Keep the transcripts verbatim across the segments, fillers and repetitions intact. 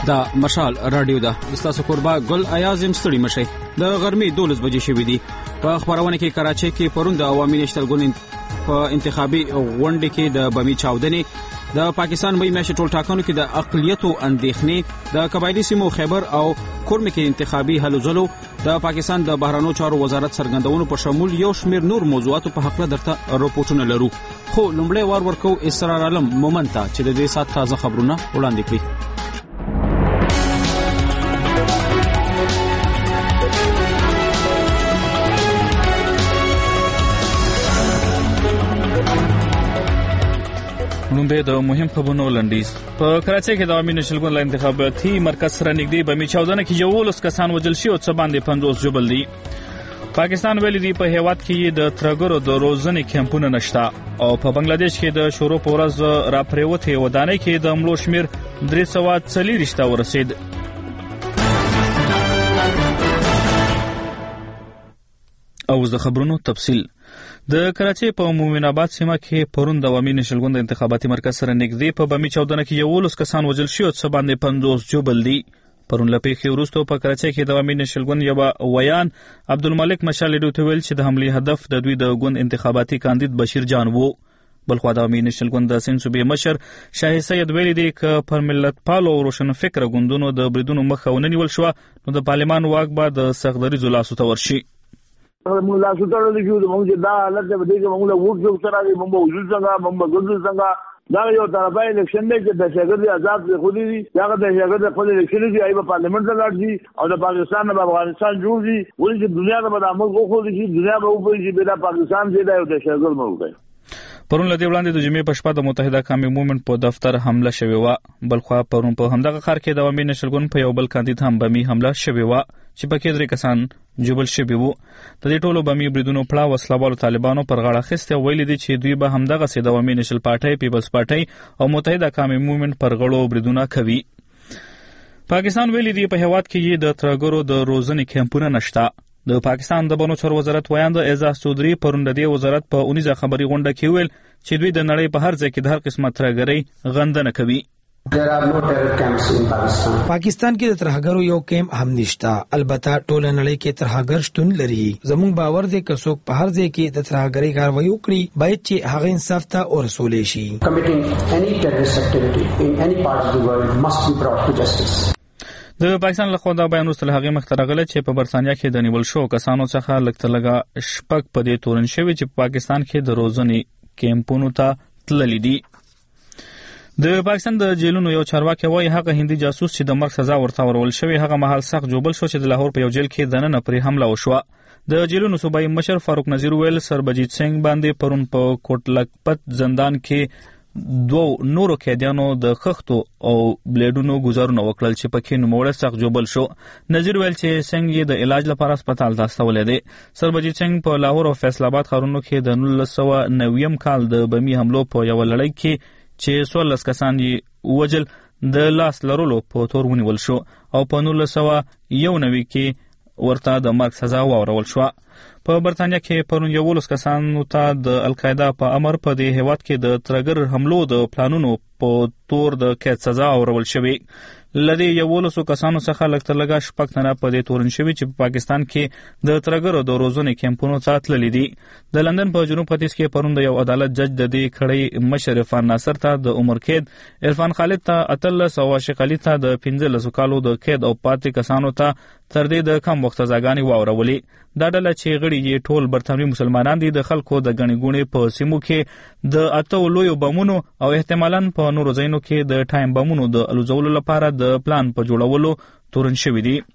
دا مشال رادیو ده استاسو قربا ګل ایازم ستړي مشي د غرمې دولس بجې شوې دي. په خبرونه کې کراچۍ کې پرون د عوامي نشتل ګوند په انتخابي غونډه کې د بمی چاودنې د پاکستان مې میاشتې ټول ټاکنو کې د اقلیتو اندېښنې د قبایلی سیمو خیبر او کورم کې انتخابي هلو ځلو د پاکستان د بهرانو چارو وزارت څرګندونو په شمول یو شمېر نور موضوعاتو په حق درته راپورټونه لرو. خو لومړی وار ورکو اسرار عالم مومن ته چې د دې سات تازه خبرونه وړاندې کړي. نومبه د مهم خبرونو لنډیز. په کراچۍ کې د عوامي نشل ګوند انتخاباتي مرکز سره نږدې بمی چاودنه کې یولس کسان وژل شوي او څه باندې پنځوس ژوبل دي. پاکستان ویلي دی په هیواد کې د ترګرو د روزنې کمپونه نشته او په بنگلاديش کې د شروع په ورځ راپریوتې ودانۍ کې د ملو شمیر درې سوه څلوېښت ته ورسید. او د خبرونو تفصیل. د کراچۍ په مومن آباد سیمه کې پرون د عوامي نشل ګوند انتخاباتي مرکز سره نږدې په بمی چاودنه کې یولس کسان وژل شوي او څه باندې پنځوس ژوبل دي. پرون له پیښې وروسته په کراچۍ کې د عوامي نشل ګوند یو ویان عبدالملک مشال ډیو ویل چې د حملې هدف د دوی د ګوند انتخاباتي کاندید بشیر جان وو. بلخوا د عوامي نشل ګوند د سند صوبې مشر شاهد سید ویلي دی چې پر ملت پالو او روشن فکر ګوندونو د بریدونو مخه ونه نیول شو نو د پارلمان واک به د سختدریزو لاسو ته ورشي. موږ لا سوتره لیکو موږ دا حالت به دې موږ له ووټ جو سره موږ وجود څنګه موږ ګذر څنګه دا یو طرفه الیکشن دی چې د شګر آزاد خودي دي دا د شګر خپل الیکشن دی ایبه پارلیمنت ته لاړ شي او د پاکستان نه افغانستان جوړ شي ولې چې دنیا د امر خو خو دي دنیا به وپوي چې دا پاکستان دی دا یو د شګر ملک دی. پرون لدی وړاندې د جمعې په شپه د متحده قومي مومنت په دفتر حمله شوې و. بلخوا پرون په همدغه ښار کې د عوامي نشل ګوند په یو بل کاندید هم بمی حمله شوې و چې پکې درې کسان جوبل شوي وو. د دې ټولو بمی بریدونو پړه وسلوالو طالبانو پر غاړه اخیستې ویلي دي چې دوی به همدغه سي د عوامي نشل پارټۍ، پیپلز پارټۍ او متحده قومي مومنت پر غړو بریدونه کوي. پاکستان ویلي دی په هیواد کې د ترګرو د روزنې کمپونه نشته. د پاکستان د بنو چارو وزارت ویاند اعزاز چودھری پرون د دې وزارت په اونیزه خبري غونډه کې ویل چې دوی د نړۍ په هر ځای کې د هر قسمه ترګرۍ غندنه کوي. پاکستان کې د ترهګرو یو کیمپ هم نشته. البته ټول نړۍ کې ترهګر شتون لري. زموږ باور دی که څوک په هر ځای کې د ترهګرۍ کاروایی وکړي باید چې هغه انصاف ته ورسول شي. د پاکستان له خوا دا بیان وروسته له هغې مخته راغلی چې په برطانیه کې د نیول شوو کسانو څخه لږ تر لږه شپږ په دې تورن شوي چې په پاکستان کې د روزنې کیمپونو ته تللي دي. د پاکستان د جیلونو یو چارواکي وایي هغه هندي جاسوس چې د مرګ سزا ورته ورول شوې هغه مهال سخت جوبل شو چې د لاهور په یو جیل کې دننه پرې حمله وشوه. د جیلونو صوبایي مشر فاروق نذیر ویل سربجیت سنگ باندې پرون په کوټ لکپت زندان کې دوه نورو قیدیانو د خښتو او بلیډونو گزارونه وکړل چې پکې نوموړی سخت جوبل شو. نذیر ویل چې سنگ یې د علاج لپاره هسپتال ته استولی دی. سربجیت سنگ په لاهور او فیصل آباد ښارونو کې د نولس سوه نویم کال د بمي حملو په یوه لړۍ کې چې څوارلس کسان یې ووژل د لاس لرلو په تور ونیول شو او په نولس سوه یو نوي کې ورته د مرګ سزا واورول شوه. په برطانیه کې پرون یولس کسانو ته د القاعده په امر په دې هیواد کې د ترګر حملو د پلانونو په تور د قید سزا اورول شوې. لدې یولسو کسانو څخه لږ تر لږه شپږ تنه په دې تورن شوي چې په پاکستان کې د ترګرو د روزنې کیمپونو ته تللي دي. د لندن په جنوب ختیځ کې پرون د یو عدالت جج د دې کړۍ مشر عرفان ناصر ته د عمر قید، عرفان خالد ته اتلس او عاشق علي ته د پنځلسو کالو د قید او پاتې کسانو ته تر دې د کم وخت سزاګانې واورولې. دا ډله چې غړي یې ټول برطانوي مسلمانان دي د خلکو د ګڼې ګوڼې په سیمو کې د اتو لویو بمونو او احتمالاً په نورو ځایونو کې د ټایم بمونو د الوزولو لپاره د پلان په جوړولو تورن شوي دي.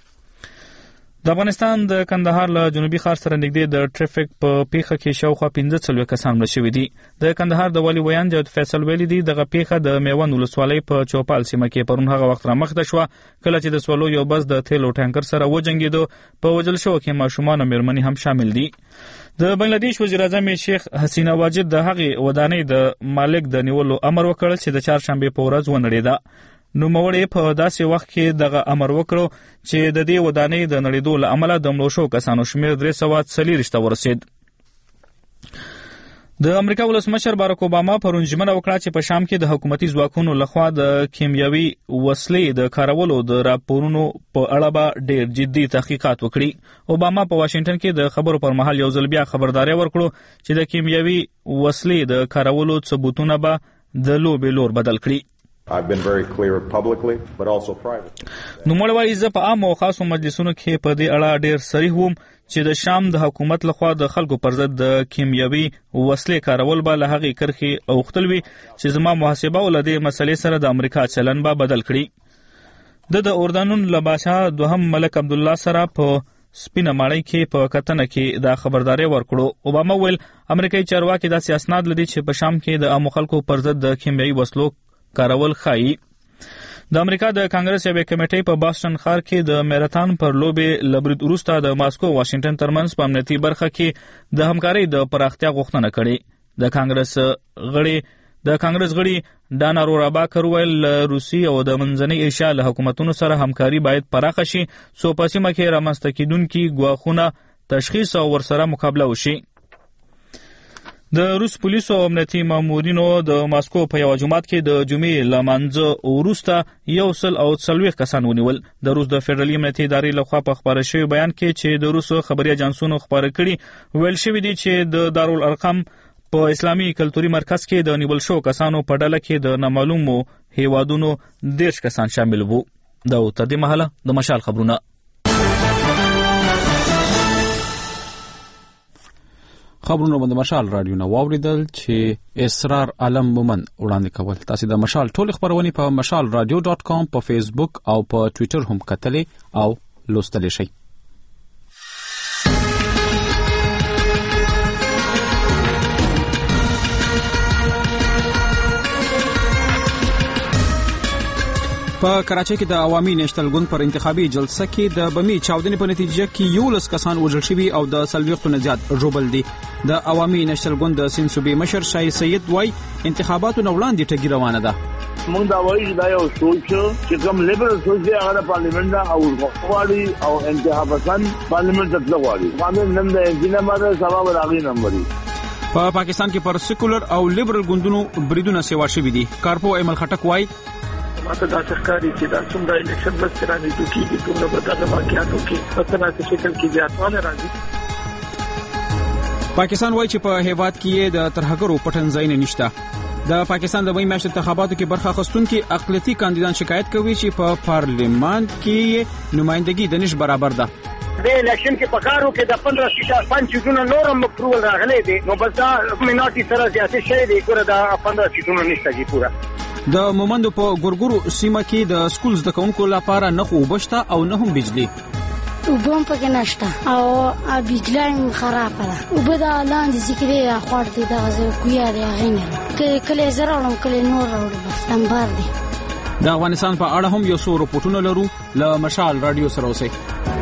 د افغانستان د کندهار له جنوبي ښار سره نږدې د ټریفیک په پیښه کې شاوخوا پنځه څلوېښت کسان مړه شوي دي. د کندهار د والي ویان جاوید فیصل ویلي دي دغه پیښه د میوند ولسوالۍ په چوپال سیمه کې پرون هغه وخت رامخته شوه کله چې د سولو یو بس د تیلو ټانکر سره وجنګېدو. په وژل شوو کې ماشومان او مېرمنې هم شامل دي. د بنگلاديش وزیر اعظم شیخ حسینه واجد د هغې ودانۍ د مالک د نیولو امر وکړ چې د چهارشنبې په ورځ ونړېده. نوموړی په داسې وخت کې دغه امر وکړو چې د دې ودانۍ د نړېدو له امله د مړو شوو کسانو شمېر درې سوه څلېرویشت ته ورسېد. د امریکا ولسمشر باراک اوباما پرون ژمنه وکړه چې په شام کې د حکومتي ځواکونو لخوا د کیمیاوي وسلې د کارولو د راپورونو په اړه به ډېر جدي تحقیقات وکړي. اوباما په واشنگټن کې د خبرو پر مهال یو ځل بیا خبرداري ورکړه چې د کیمیاوي وسلې د کارولو ثبوتونه به د لوبې لور بدل کړي. I've been very clear publicly but also privately. نو مړوي زه په عام او خاصو مجلسونو کې په دې اړه ډېر صریح وم چې د شام د حکومت لخوا د خلکو پر ضد د کیمیاوي وسلې کارول به له هغې کرښې اوښتل وي چې زما محاسبه له دې مسلې سره د امریکا چلن به بدل کړي. د د اردن له بادشاه دوهم ملک عبدالله سره په سپینه ماڼۍ کې په کتنه کې دا خبرداري ورکړو. اوباما ویل امریکایي چارواکي داسې اسناد لري چې په شام کې د عامو خلکو پر ضد د کیمیاوي وسلو کارول ښایي. د امریکا د کانګرس یوې کمیټې په باستون ښار کې د میراتھن پر لوبې له برید وروسته د ماسکو او واشنگټن ترمنځ په امنیتي برخه کې د همکارۍ د پراختیا غوښتنه کړې. د کانګرس غړي د کانګرس غړي ډانا روراباکر ویل روسي او د منځنۍ ایشیا له حکومتونو سره همکاري باید پراخه شي څو په سیمه کې رامنځته کیدونکي ګواښونه تشخیص او ورسره مقابله وشي. د روس پولیسو او امنیتي مامورینو د ماسکو په یو جومات کې د جمعې لمانځه وروسته یو سل او څلوېښت کسان ونیول. د روس د فدرالي امنیتي ادارې لخوا په خپاره شوي بیان کې چې د روس خبري اجانسونو خپاره کړي ویل شوي دي چې د دارالارقم په اسلامي کلتوري مرکز کې د نیول شو کسانو په ډله کې د نامعلومو هیوادونو دېرش کسان شامل وو. دا تر دې مهاله د مشال خبرونه. خبرونه باندې مشال رادیو نو واوریدل چې اسرار عالم مومن وړاندې کول. تاسو د مشال ټول خبرونه په مشال رادیو ډاٹ کام په فیسبوک او په ټوئیټر هم کتلې او لوستلی شئ. په کراچۍ کې د عوامي نېشنل ګوند پر انتخابي جلسه کې د بمي چاودنې په نتیجه کې یولس کسان وژل شوي او د څلوېښتو نه زیات ژوبل دي. د عوامي نېشنل ګوند د سیند صوبې مشر شاه سید وایي انتخاباتو نه وړاندې ټګي روانه ده. موږ دا وایو دا یو سوچ چې کوم لیبرل سوچ دی هغه پارلیمنت او غواړي او انتخاب پسند پارلیمنت ته غواړي. باندې نن د انجینر ماده سبب راغی نمبري. په پاکستان کې پر سیکولر او لیبرل ګوندونو بریدونه سیوا شوي دي. کارپو ایمل خټک وایي ماته دا ښکاري چې دا څومره الیکشن بس رانه کیږي څومره به دا واقعیاتو کې په تناسب شکل کې زیاتوالی راځي. پاکستان وایي چې په هیواد کې د ترهګرو پټنځایونه نشته. د پاکستان د مې میاشتې انتخاباتو کې برخه اخیستونکي اقلیتي کاندیدان شکایت کوي چې په پارلیمان کې نمائندګي د نش برابر ده. د الیکشن کې پکارو کې د پندرہ سیټه پنځونه نورم اپروول راغلي دي نو بس دا میناټي سره زیاتې شي دي ګوره دا پندرہ سیټونه نشته جی پورا. د مومندو په ګورګورو سیمه کې د سکول زده کوونکو لپاره نه خو وبشته او نه هم بجلی. وبم پکې نشته او بجلی خراب ده. وبدا لاندې ذکر یې اخوړ دي دا زه کویا دی غینه کله زراړم کله نور راوړم بس تنبار دي. د افغانستان په اړه هم یو څو رپورټونه لرو له مشال رادیو سره اوسئ.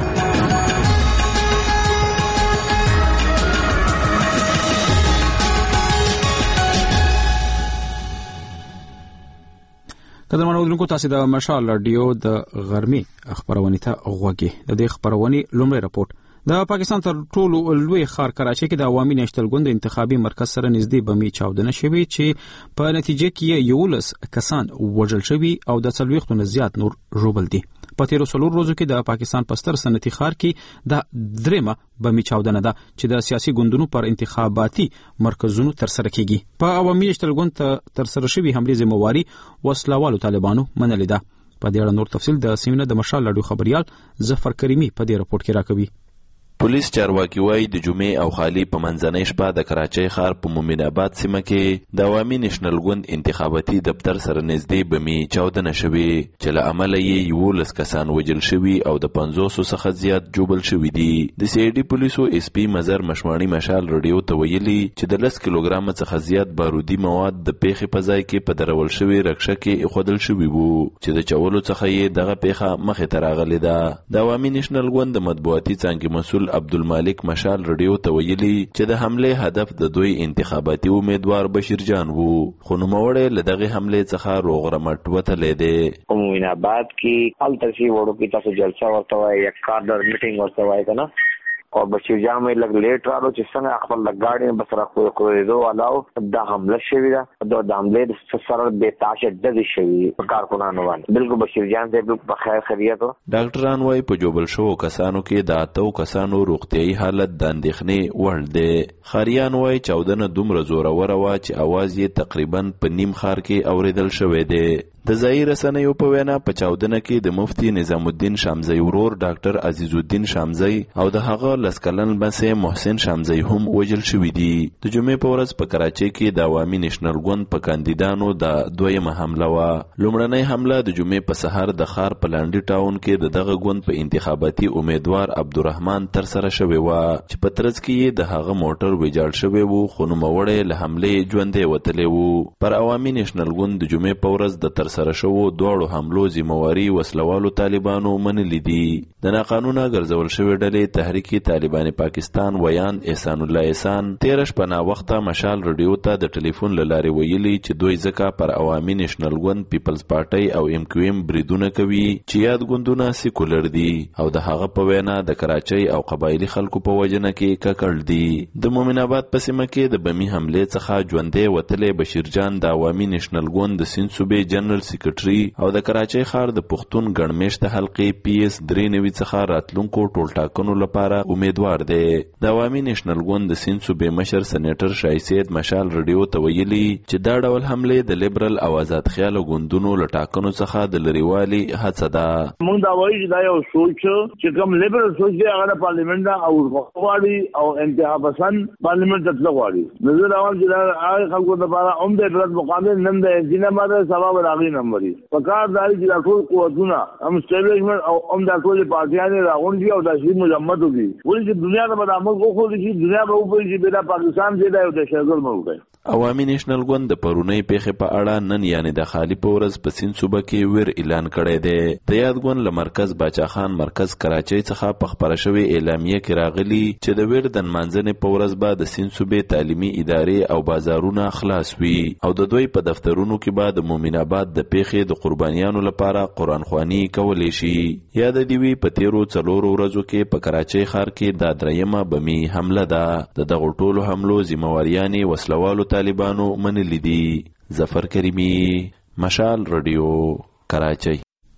قدرمن اوریدونکو تاسو د مشال رادیو د غرمې خبرونه ته غوږی. د دې خبرونه لومړی راپورټ د پاکستان تر ټولو لوی ښار کراچۍ کې د عوامي نېشنل ګوند انتخابي مرکز سره نږدې بمي چاودنه شوې چې په نتیجه کې یولس کسان وژل شوي او د څلوېښتو نه زیات نور ژوبل دي. په تیرو څلور ورځو کې د پاکستان په ستر صنعتي ښار کې د درېمه بمي چاودنه ده چې د سیاسي ګوندونو پر انتخاباتي مرکزونو ترسره کیږي. په عوامي نېشنل ګوند ترسره شوي حملې ذمہواري وسلوالو طالبانو منلې ده. په دې اړه نور تفصیل د سیمینه د مشال رادیو خبريال ظفر کریمی په دې راپورټ کې راکوي. پولیس چارواکي وایي د جمعې او خالی په منځنۍ شپه د کراچۍ ښار په مومن آباد سیمه کې د عوامي نېشنل ګوند انتخاباتي دفتر سره نږدې بمي چاودنه شوې چې له امله یې یولس کسان وژل شوي او د پنځوسو څخه زیات ژوبل شوي دي. د سی آی ډي پولیسو اس پی مظهر مشواڼي مشال رادیو ته ویلي چې د لس کیلوګرامه څخه زیات بارودي مواد د پیښې په ځای کې په درول شوي رکشه کې ایښودل شوي وو چې د چولو څخه یې دغه پیښه مخې ته راغلې ده. د عوامي نېشنل ګوند د مطبوعاتي څانګې مسؤل عبدالمالک مشال رادیو ته ویلي چې د حمله هدف د دوی انتخاباتي امیدوار بشیر جان وو خو نوموړی له دغه حمله څخه روغ رمټ وتلی دی. مومن آباد کې هلته چې وړو کې تاسو جلسه ورته وایي یک کارډر میټینګ ورته وایي کنه او بشیر جان مې لګ لیټ راو چې څنګه خپل لګاډي بس را خو کوریدو علاوه دا حمله شوی دا د حمله سره به تاشه د شوی په کارکونانو باندې بالکل بشیر جان دې بالکل په خیر خیریت. ډاکټران وايي په جوبل شو کسانو کې د اتو کسانو روغتيایي حالت د اندېښنې وړ دی. خاریان وايي چاودنه دومره زوروره وه چې اواز یې تقریبا په نیم ښار کې اوریدل شوی دی. د ځایي رسنیو په وینا په چاودنه کې د مفتي نظام الدین شامزی ورور ډاکټر عزیز الدین شامزی او د هغه لسکلن بسه محسن شامزی هم وژل شوي دي. د جمعې په ورځ په کراچۍ کې د عوامي نېشنل ګوند په کاندیدانو د دویمه حمله وه. لومړنۍ حمله د جمعې په سهار د ښار په لانډي ټاون کې د دغه ګوند په انتخاباتي امیدوار عبدالرحمن ترسره شوې وه چې په ترڅ کې یې د هغه موټر ویجاړ شوی و خو نوموړی له حملې ژوندی وتلی و. پر عوامي نېشنل ګوند د جمعې په ورځ د ترسره شوو دواړو حملو ذمواري وسلوالو طالبانو منلي دي. د ناقانونه ګرځول شوې ډلې تحریک طالبان پاکستان ویاند احسان الله احسان تېره شپه ناوخته مشال رادیو ته د ټلیفون له لارې ویلي چې دوی ځکه پر عوامي نېشنل ګوند پیپلز پارټۍ او ایم کیو ایم بریدونه کوي چې یاد ګوندونه سیکولر دي او د هغه په وینا د کراچۍ او قبایلي خلکو په وجنه کې ککړ دي. د مومن آباد په سیمه کې د بمي حملې څخه ژوندی وتلی بشیر جان د عوامي نېشنل ګوند د سیند صوبې جنرال سیکرټري او د کراچۍ ښار د پښتون ګڼمېشته حلقې پی اس درې نوي څخه راتلونکو ټولټاکنو لپاره امیدوار دی. د عوامي نېشنل ګوند د سیند صوبې مشر سېنیټر شاه سید مشال رادیو ته ویلي چې دا ډول حملې د لیبرل او آزاد خیاله ګوندونو له ټاکنو څخه د لرېوالي هڅه ده. موږ دا وایو چې دا یو سوچ چې کوم لیبرل سوچ دی هغه د پارلیمنت او غواړي او انتها پسند پارلیمنت ته غواړي. نظر اول چې دا هغه خلکو لپاره عمده بلد مقابل نن د انجینر ماده سبب راغی نمبري پکار داري چې ټول قوتونه هم سټیبلیشمنت او هم د ټول پارټیانو راغونډي او د شي مجمد وي ولې چې دنیا ته به عمل وکړي چې دنیا به وپوي چې بلا پاکستان چې دا یو د شګل موږ. عوامي نېشنل ګوند د پرونۍ پیښې په اړه نن یعنی د خالی په ورځ په سیند صوبه کې ویر اعلان کړی دی. د یاد ګوند له مرکز باچا خان مرکز کراچۍ څخه په خپره شوې اعلامیه کې راغلي چې د ویر د نمانځنې په ورځ به د سیند صوبې تعلیمي ادارې او بازارونه خلاص وي او د دوی په دفترونو کې به د مومن آباد د پیښې د قربانیانو لپاره قرآن خواني کولی شي. یاد دې وي په تیرو څلورو ورځو کې په کراچۍ ښار کې دا درېیمه بمي حمله ده. د دغو ټولو حملو ذمواريانې وسلوالو طالبانو منلي دي. ظفر کریمی مشال رادیو کراچۍ.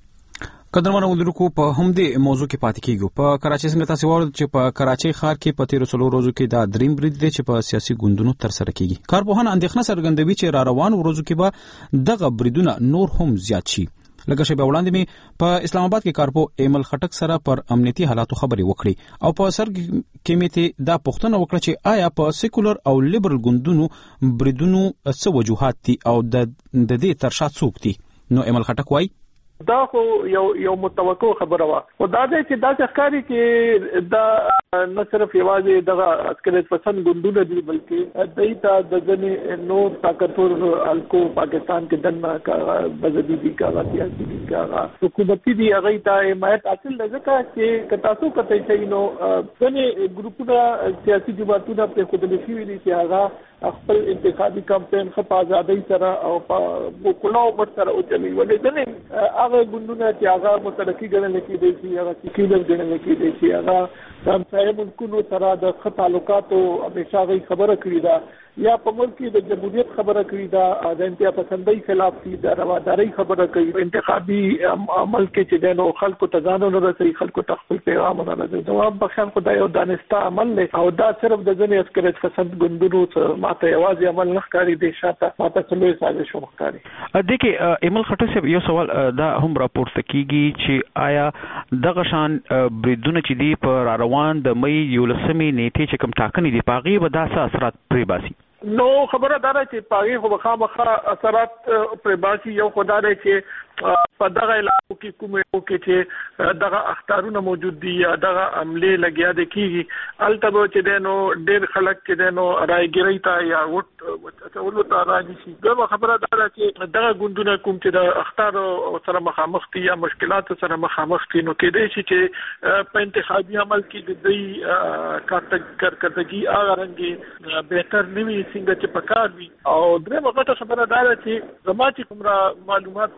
قدرمن اوریدونکو په همدې موضوع کې پاتې کیږو. په کراچۍ څنګه تاسو وایو چې په کراچۍ ښار کې په تیرو څلورو ورځو کې دا دریم برید دی چې په سیاسي ګوندونو ترسره کیږي. کارپوهان اندېښنه څرګندوي چې را روان ورځو کې به دغه بریدونه نور هم زیات شي. لکه شی به وړاندې می په اسلام آباد کې کارپو ایمل خټک سره پر امنیتي حالاتو خبرې وکړي او په سر کې می ته دا پوښتنه وکړه چې آیا په سیکولر او لیبرل ګوندونو بریدونو څه وجوهات دي او د دې تر شا څوک دي. نو ایمل خټک وایي دا خو یو یو متوقع خبره وه او دا دی چې دا ښکاري چې دا نه صرف یوازې دغه عسکریت پسند ګوندونه دي بلکې دوی ته د ځینې نور طاقتور حلقو پاکستان کې دننه مذهبي دي که هغه سیاسي دي که هغه حکومتي دي هغوی ته حمایت حاصل دی ځکه چې که تاسو کتی شئ نو ځینې ګروپونه سیاسي جماعتونه پرېښودلي شوي دي چې هغه خپل انتخابي کمپاین ښه په ازادۍ سره او په کلو مټ سره وچلوي. ولې ځینې هغه ګوندونه چې هغه مترقي ګڼل کېدی شي هغه سیکولر ګڼل کېدی شي هغه د همسایه ملکونو سره د ښه تعلقاتو همیشه هغوی خبره کړې ده یا په ملک کې د جمهوریت خبره کړې ده د انتها پسندۍ خلاف دي د روادارۍ خبره کوي انتخابي عمل کې چې دی نو خلکو ته ځان ونه رسوي خلکو ته خپل پیغام ونه رسوي. دوام بخښن خو دا یو دانسته عمل دی او دا صرف د ځینې عسکریت پسند ګوندونو ماته یوازې عمل نه ښکاري دی شاته ماته څه لوی سازش ښکاري. دې کې ایمل خټک صاحب یو سوال دا هم راپورته کیږي چې آیا دغه شان بریدونه چې دي په را روان د مې یولسمې نیټې چې کوم ټاکنې دي په هغې به دا څه اثرات پرې باسي؟ نو خبره دا ده چې په هغې خو به خامخا اثرات پرې باسي. یو خو دا دی چې په دغه علاقو کې کومې کې چې دغه اخطارونه موجود دي یا دغه عملې لګیا دي کېږي هلته به چې دی نو ډېر خلک چې دی نو رایګرۍ ته یا ووټ اچولو ته راني شي. دویمه خبره دا ده چې دغه ګوندونه کوم چې د اخطارو سره مخامخ دي یا مشکلاتو سره مخامخ دي نو کېدی شي چې په انتخابي عمل کې د دوی کارکردګي هغه رنګې بهتر نه وي څنګه چې پکار وي. او درېیمه غټه خبره دا ده چې زما چې کومره معلومات دي یا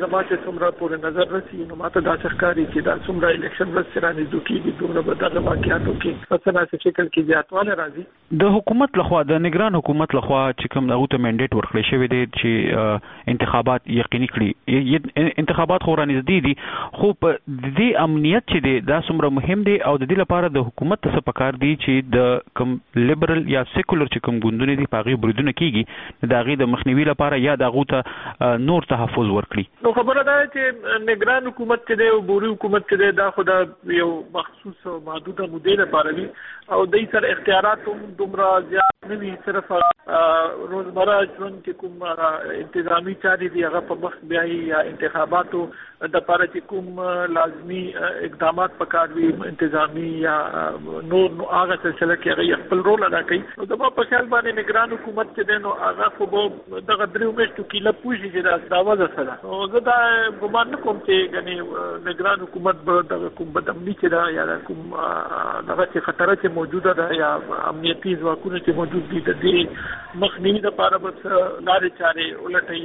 زما چې څومره پورې نظر رسي نو ماته دا ښکاري چې دا څومره الیکشن ورځ رانه دوکېږي دومره به دغه واقعیاتو کې په څه شکل کې زیاتوالی راځي. د حکومت لخوا د نگران حکومت لخوا چې کوم دغه ته منډیټ ورکړی شوی دی چې انتخابات یقیني کړي. انتخابات خو رانږدې دي خو په دې امنیت چې دی دا څومره مهم دی او د دې لپاره د حکومت څه پکار دی چې د کوم لیبرل یا سیکولر چې کوم ګوندونه دي په هغې بریدونه کېږي د هغې د مخنیوي لپاره یا د هغو ته نور تحفظ ورکړي. نو خبره دا ده چې نگران حکومت چې دی او بوري حکومت چې دی دا خو د یو مخصوص او محدوده مودې لپاره وي او دوی سره اختیارات هم دومره زیات نه وي. صرف روزمره ژوند کې کوم انتظامی چارې دي هغه په مخ بیایي یا انتخاباتو د لپاره چې کوم لازمي اقدامات پکار وي انتظامی یا نور نو هغه سلسله کې هغه خپل رول ادا کوي. نو زما په خیال باندې نگران حکومت چې دی نو هغه خو به دغه درېو میاشتو کې له پوښي چې دا دا وضع سره نو زه دا ګمان نه کوم چې ګنې نگران حکومت به دغه کوم بدامني چې دا یا کوم دغه چې خطر چې موجوده ده یا امنیتي ځواکونه چې موجود دي د دې مخنیوي لپاره بس لارې چارې ولټوي.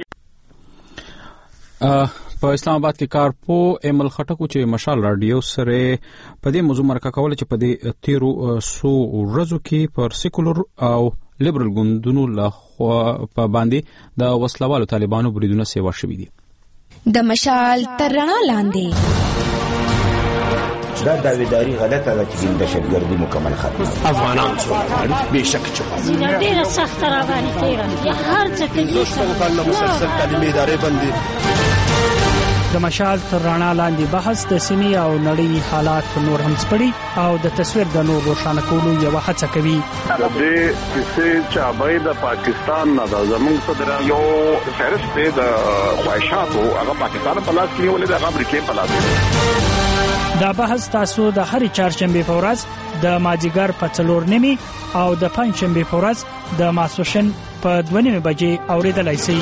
په اسلام آباد کې کارپو ایمل خټکو چې مشال رادیو سره په دې موضوع مرکه کوله چې په دې تیرو سو ورځو کې پر سیکولر او لیبرل ګوندونو له په باندې د وسلوالو طالبانو بریدونه سیوا شوي دي. د مشال تر رڼا لاندې دا داویداری غلطه ده چې د شرګردي مکمل ختم افغانان څو به شک چوکا ډیره سخت را باندې تیرا یا هر څه کې څو کال مسلسل تعلیمي ادارې باندې د مشال تر رڼا لاندې بحث د سیمې او نړۍ حالات نور هم سپړي او د تصویر د نور روښانه کولو یو هڅه کوي. د دې چې چابای د پاکستان نه د زمونږ صدر یو فهرست د خواهشاتو هغه پاکستان په لاس کې ولې د امریکا په لاس. دا بحث تاسو د هر چهارشنبه په ورځ د مازیګر په څلور نیمي او د پنځشنبه په ورځ د ماسوشن په دوه نیمه بجې اوریدلای شئ.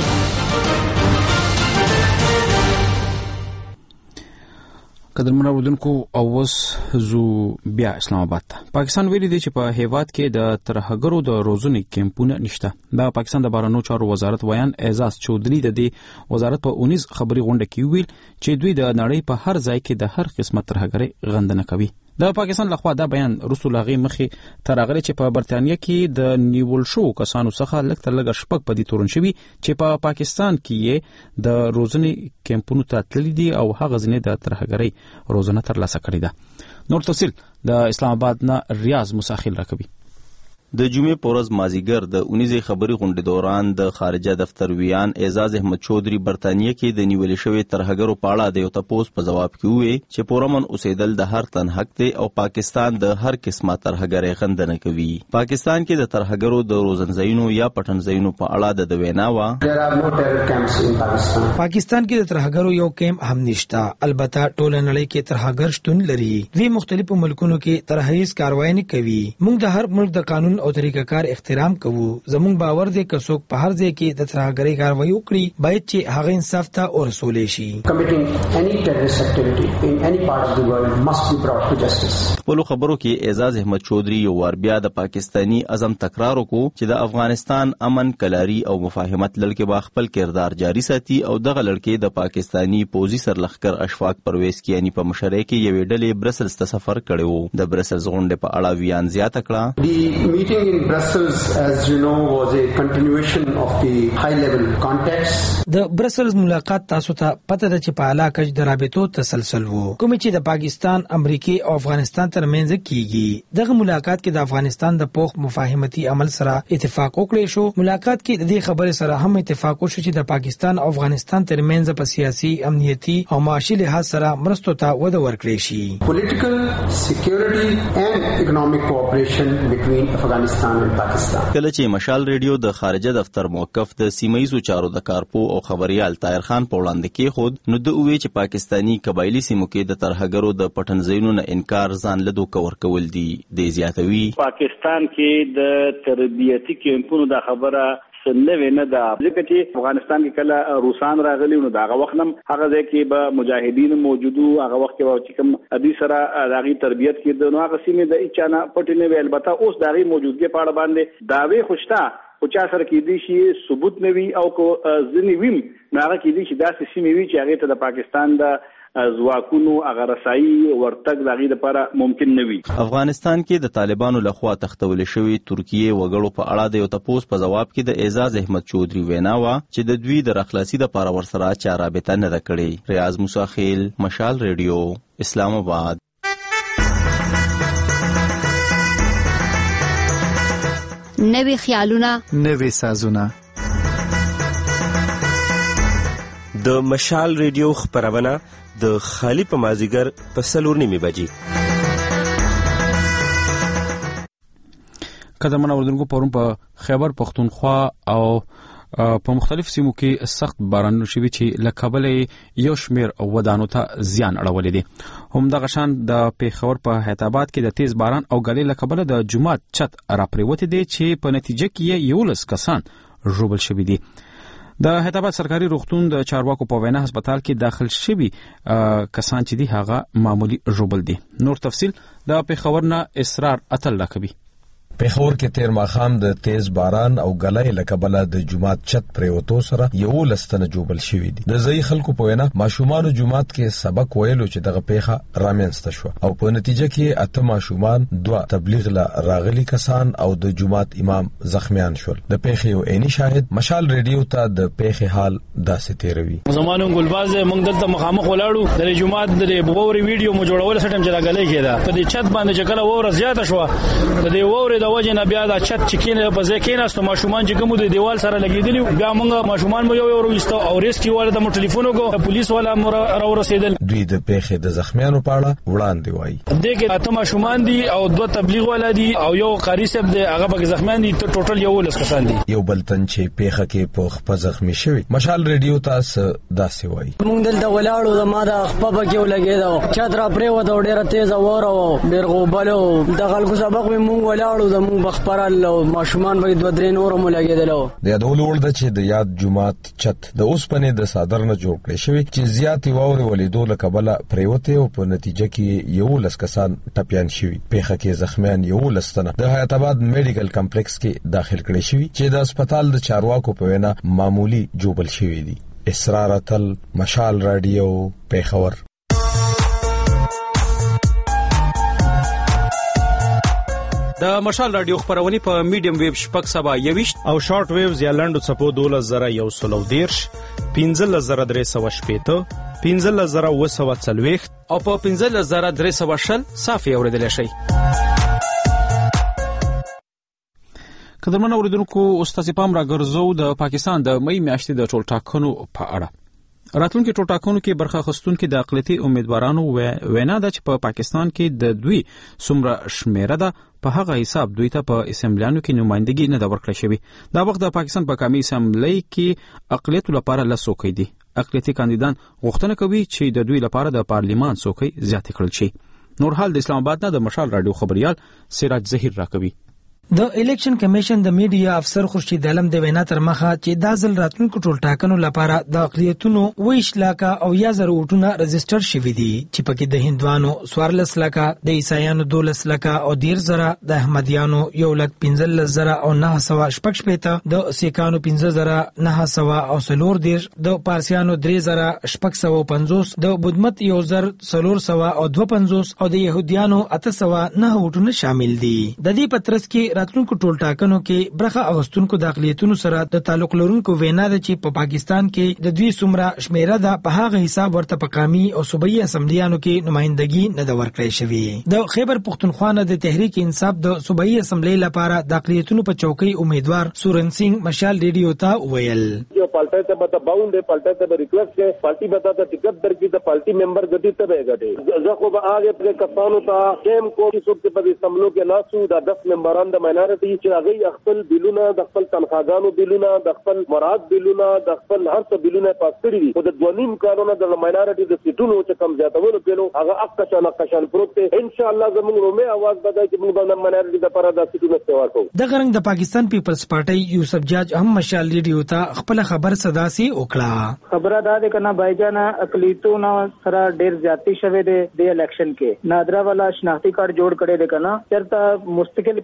قدرمن اوردونکو اوس زو بیا اسلام آباد ته. پاکستان ویلي دی چې په هیواد کې د ترهګرو د روزنې کیمپونه نشته. دا پاکستان د بهرنیو چارو وزارت ویان اعزاز چودري د دې وزارت په اونیز خبري غونډه کې ویل چې دوی د نړۍ په هر ځای کې د هر قسمه ترهګرۍ غندنه کوي. د پاکستان لخوا دا بیان رسول هغه مخي ترغلي چې په برتانیا کې د نیول شو کسانو څخه لږ تر لږه شپږ په دي تورن شوی چې په پا پاکستان کې د روزنې کیمپونو ته تللي دي او هغه ځنه د ترهګرۍ روزنه ترلاسه کړې ده. نور تفصیل د اسلام آباد نه ریاض مساخیل راکوي. د جمعې پورز مازیګر د اونیزې خبري غونډې دوران د خارجه دفتر ویان اعزاز احمد چودري برتانیا کې د نیول شوی ترهګرو په اړه د یو تپوس په جواب کې وویل چې پورمن اوسېدل د هر تن حق دی او پاکستان د هر قسمه ترهګرۍ غندنه کوي. پاکستان کې د ترهګرو د روزنځایونو یا پټنځایونو په اړه د وینا وا پاکستان کې د ترهګرو یو کیمپ هم نشته. البته ټول نړۍ کې ترهګر شتون لري. دوی مختلفو ملکونو کې ترهیز کاروایی نه کوي. موږ د هر ملک د قانون او طریقه کار احترام کوو. زموږ باور دی که څوک په هر ځای کې د ترهګرۍ کاروایی وکړي باید چې هغه انصاف ته ورسولې شي. په خبرو کې اعزاز احمد چودري یو ور بیا د پاکستانی عزم تکرار وکړو چې د افغانستان امن کلاری او مفاهمت لړ کې با خپل کردار جاری ساتي او دغه لړ کې د پاکستانی پوزي سرلخکر اشفاق پرویز کیانی په مشرۍ کې یو ډلې برسلز ته سفر کړو. د برسلز غونډې په اړه ویان زیاته کړه. In Brussels, as you know, was a continuation of the high-level contacts. د برسلز ملاقات تاسو ته پته ده چې په اعلی کچ د رابطو تسلسل وو کوم چې د پاکستان، امریکا او افغانستان ترمنځ کیږي. دغه ملاقات کې د افغانستان د پوخ مفاهمتي عمل سره اتفاق وکړی شو. ملاقات کې د دې خبرې سره هم اتفاق وشو چې د پاکستان او افغانستان ترمنځ په سیاسي، امنیتي او معاشي لحاظ سره مرستو ته وده ورکړي شي. Political, security and economic cooperation between Afghanistan کله چې مشال ریډیو د خارجه دفتر موقف د سیمایي چارو د کارپو او خبريال طاهر خان په وړاندې کې خود نو د اوې چې پاکستانی قبایلی سیمو کې د ترهګرو د پټنځایونو نه انکار ځان له دوه کور کول دي. د زیاتوي پاکستان کې د تربیتي کیمپونو د خبره سنوي نه دا ځکه چې افغانستان کې کله روسان راغلي نو دا هغه وخت هم هغه ځای کې به مجاهدین موجودو هغه وخت کې چې کوم ادي سره داغي تربیت کې د نو هغه سیمه د اچانه پټنه وی البته اوس داغي موجودګي په اړه باندې داوی خوشتا او چا سره کې دي شي ثبوت نوي او کو ځنی ویم ناغه کې دي چې داسې سیمې وی چې هغه ته د پاکستان د زواکونو هغه رسایي ورتګ دغه لپاره ممکن نه وي. افغانستان کې د طالبانو لخوا تختول شوی ترکیه وګړو په اړه د یو تپوس په جواب کې د اعزاز احمد چودري وینا وا چې د دوی د رخلاصي د لپاره ورسره چا رابطه نه کړې. ریاض موسی خیل، مشال ریډیو، اسلام آباد. نوې خیالونه، نوې سازونه. د مشال ریډیو خبرونه د خالی په مازیګر په څلور نیمې بجې. قدرمن اوردونکو پرون په خیبر پختونخوا او په مختلف سیمو کې سخت باران شوی چې له کابل یو شمیر ودانو ته زیان اړولې دي. همدغه شان د پیښور په حیات آباد کې د تیز باران او غلې له کابل د جمعات چت راپریوتې دي چې په نتیجه کې یولس کسان ژوبل شوي دي. د حیات آباد سرکاري روغتون د چارواکو په وینا هسپتال کې داخل شوي کسان چې دي هغه معمولی ژوبل دي. نور تفصیل د پیښور نه اسرار اتل راکوي. پیښور کې تیر ماخام د تیز باران او غلې لکبله د جمعات چت پریوتو سره یو لستنه جوبل شوی دي. د ځای خلکو په وینا ماشومان جمعات کې سبق ویلو چې دغه پیښه رامنځته شو او په نتیجه کې اته ماشومان دوه تبلیغ له راغلي کسان او د جمعات امام زخمیان شول. د پیښې یو عیني شاهد مشال ریډیو ته د پیښې حال داسې تیروي. زمانو ګلباز موږ دلته مخامخ ولاړو د جمعات د ووري ویډیو مو جوړول سټم چې راغلي کېده په دې چت باندې چې کله وور زیاته شو د دې ووري د وجه نه بیا د چت چکینه په ځای کې ناستو ماشومان چې کوم د دیوال سره لګیدلی بیا موږ ماشومان مو یو یو ورستو او ریسکیو والا د ټلیفون وګو پولیس والا را ورسېدل. دوی د پیښې د زخمیانو په اړه وړاندې وایي. د کې اته ماشومان دي او دوه تبلیغ والا دي او یو قاری صاحب دی هغه په زخمیان دي ټوټل یو لس کسان دي. یو بل تن چې پیښه کې په خپل زخمی شوی مشال ریډیو تاسو داسې وایي. موږ دلته ولاړو د ما د خپل کې ولګیدو چترا پرې و د ډیره تیز وره ډیر غوبلو د خلکو سبق موږ ولاړو د موږ بخبرال ماشومان وای دوه درې نور مو لګیدلو. د یادولو وړ ده چې د یاد جمعات چت د اوسپنې د صادر نه جوړ کړی شوی چې زیاتې واورې ولیدو له کبله پریوته او په نتیجه کې یو لس کسان ټپیان شوي. پیښه کې زخمیان یو لس تنه د حیات آباد میډیکل کمپلیکس کې داخل کړي شوي چې د هسپتال د چارواکو په وینا معمولی جوبل شوي دي. اسرار اتل، مشال رادیو، پیښور. د مشال رادیو خبرونه په میډیم ویو شپږ سبا یويشت او شارټ ویوز یا لنډو چپو دولس زره یو سلو دیرش پنځلس زره درې سوه شپېته پنځلس زره اووه سوه څلوېښت او په پنځلس زره درې سوه شل صافي اورېدلی شئ. قدرمن اوریدونکو اوس تاسو پام راګرځو د پاکستان د مې میاشتې د ټولټاکنو په اړه. راتلونکي ټولټاکنو کې برخه اخیستونکو د اقلیتي امیدوارانو وینا ده چې په پاکستان کې د دوی څومره شمیره ده په هغه حساب دوی ته په اسمبلیانو کې نمائندګي نه ده ورکړل شوې. دا وخت د پاکستان په قومي اسمبلی کې اقلیتو لپاره لس څوکۍ دي. اقلیتي کاندیدان غوښتنه کوي چې د دوی لپاره د پارلیمان څوکۍ زیاتې کړل شي. نور حال د اسلام آباد نه د مشال رادیو خبريال سراج ظهیر راکوي. د الیکشن کمیشن د میډیا افسر خورشید عالم د وینا تر مخه چې د ځل راتلونکو ټولټاکنو لپاره د اقلیتونو ویش لاکه او یا زر وټونه رجستر شوي دي چې پکې د هندوانو سوارلس لاکه، د عیسایانو دولس لاکه او ډیر زره، د احمدیانو یو لک پنځلس زره او نه سوه شپږ شپېته، د سیکانو پنځه زره نه سوه او څلور دېرش، د پارسیانو درې زره شپږ سوه پنځوس، د بودمت یو زر څلور سوه او دوه پنځوس او د یهودیانو اته سوه نه وټونه شامل دي. د دې پترس کې راتلونکو ټولټاکنو کې برخه اغوستونکو د اقلیتونو سره د تعلق لرونکو وینا ده چې په پاکستان کې د دوی څومره شمیره ده په هغه حساب ورته په قومي او صوبایي اسمبلیانو کې نمائندګي نه ده ورکړی شوې. د خیبر پختونخوا نه د تحریک انصاف د صوبایي اسمبلی لپاره د اقلیتونو په چوکۍ امیدوار سورن سنگ مشال ریډیو ته وویل جو پالټي ته به باوند پالټي ته به ریکوست کې پالټي به ته ټیکټ درکې د پالټي ممبر ګټي ته به ګټي زه خو به هغه پر کسانو ته کیم کوم څه په اسمبلو کې ناسو د دس ممبران د ماینارټي چې هغه خپل بیلونه د خپل تنخواګانو بیلونه د خپل مراد بیلونه د خپل هر څه بیلونه پاس کړی دي او د دوانیم کارونه د ماینارټي د سیټونو چې کم زیاتولو پیلو هغه اقشان اقشان پروت ته ان شاء الله زموږ رومه आवाज بدای چې موږ د ماینارټي د لپاره د سیټونو استعمال کوو. د غرنګ د پاکستان پیپلز پارټي یوسف جاج هم مشال ریډیو ته خپل خبر صدا سي وکړه. خبره دا ده کنه بایجان اقلیتونو سره ډیر زیاتی شوه د الیکشن کې نادرا والا شناختی کارت جوړ کړي ده کنه چرته مستقلی پته یې کنه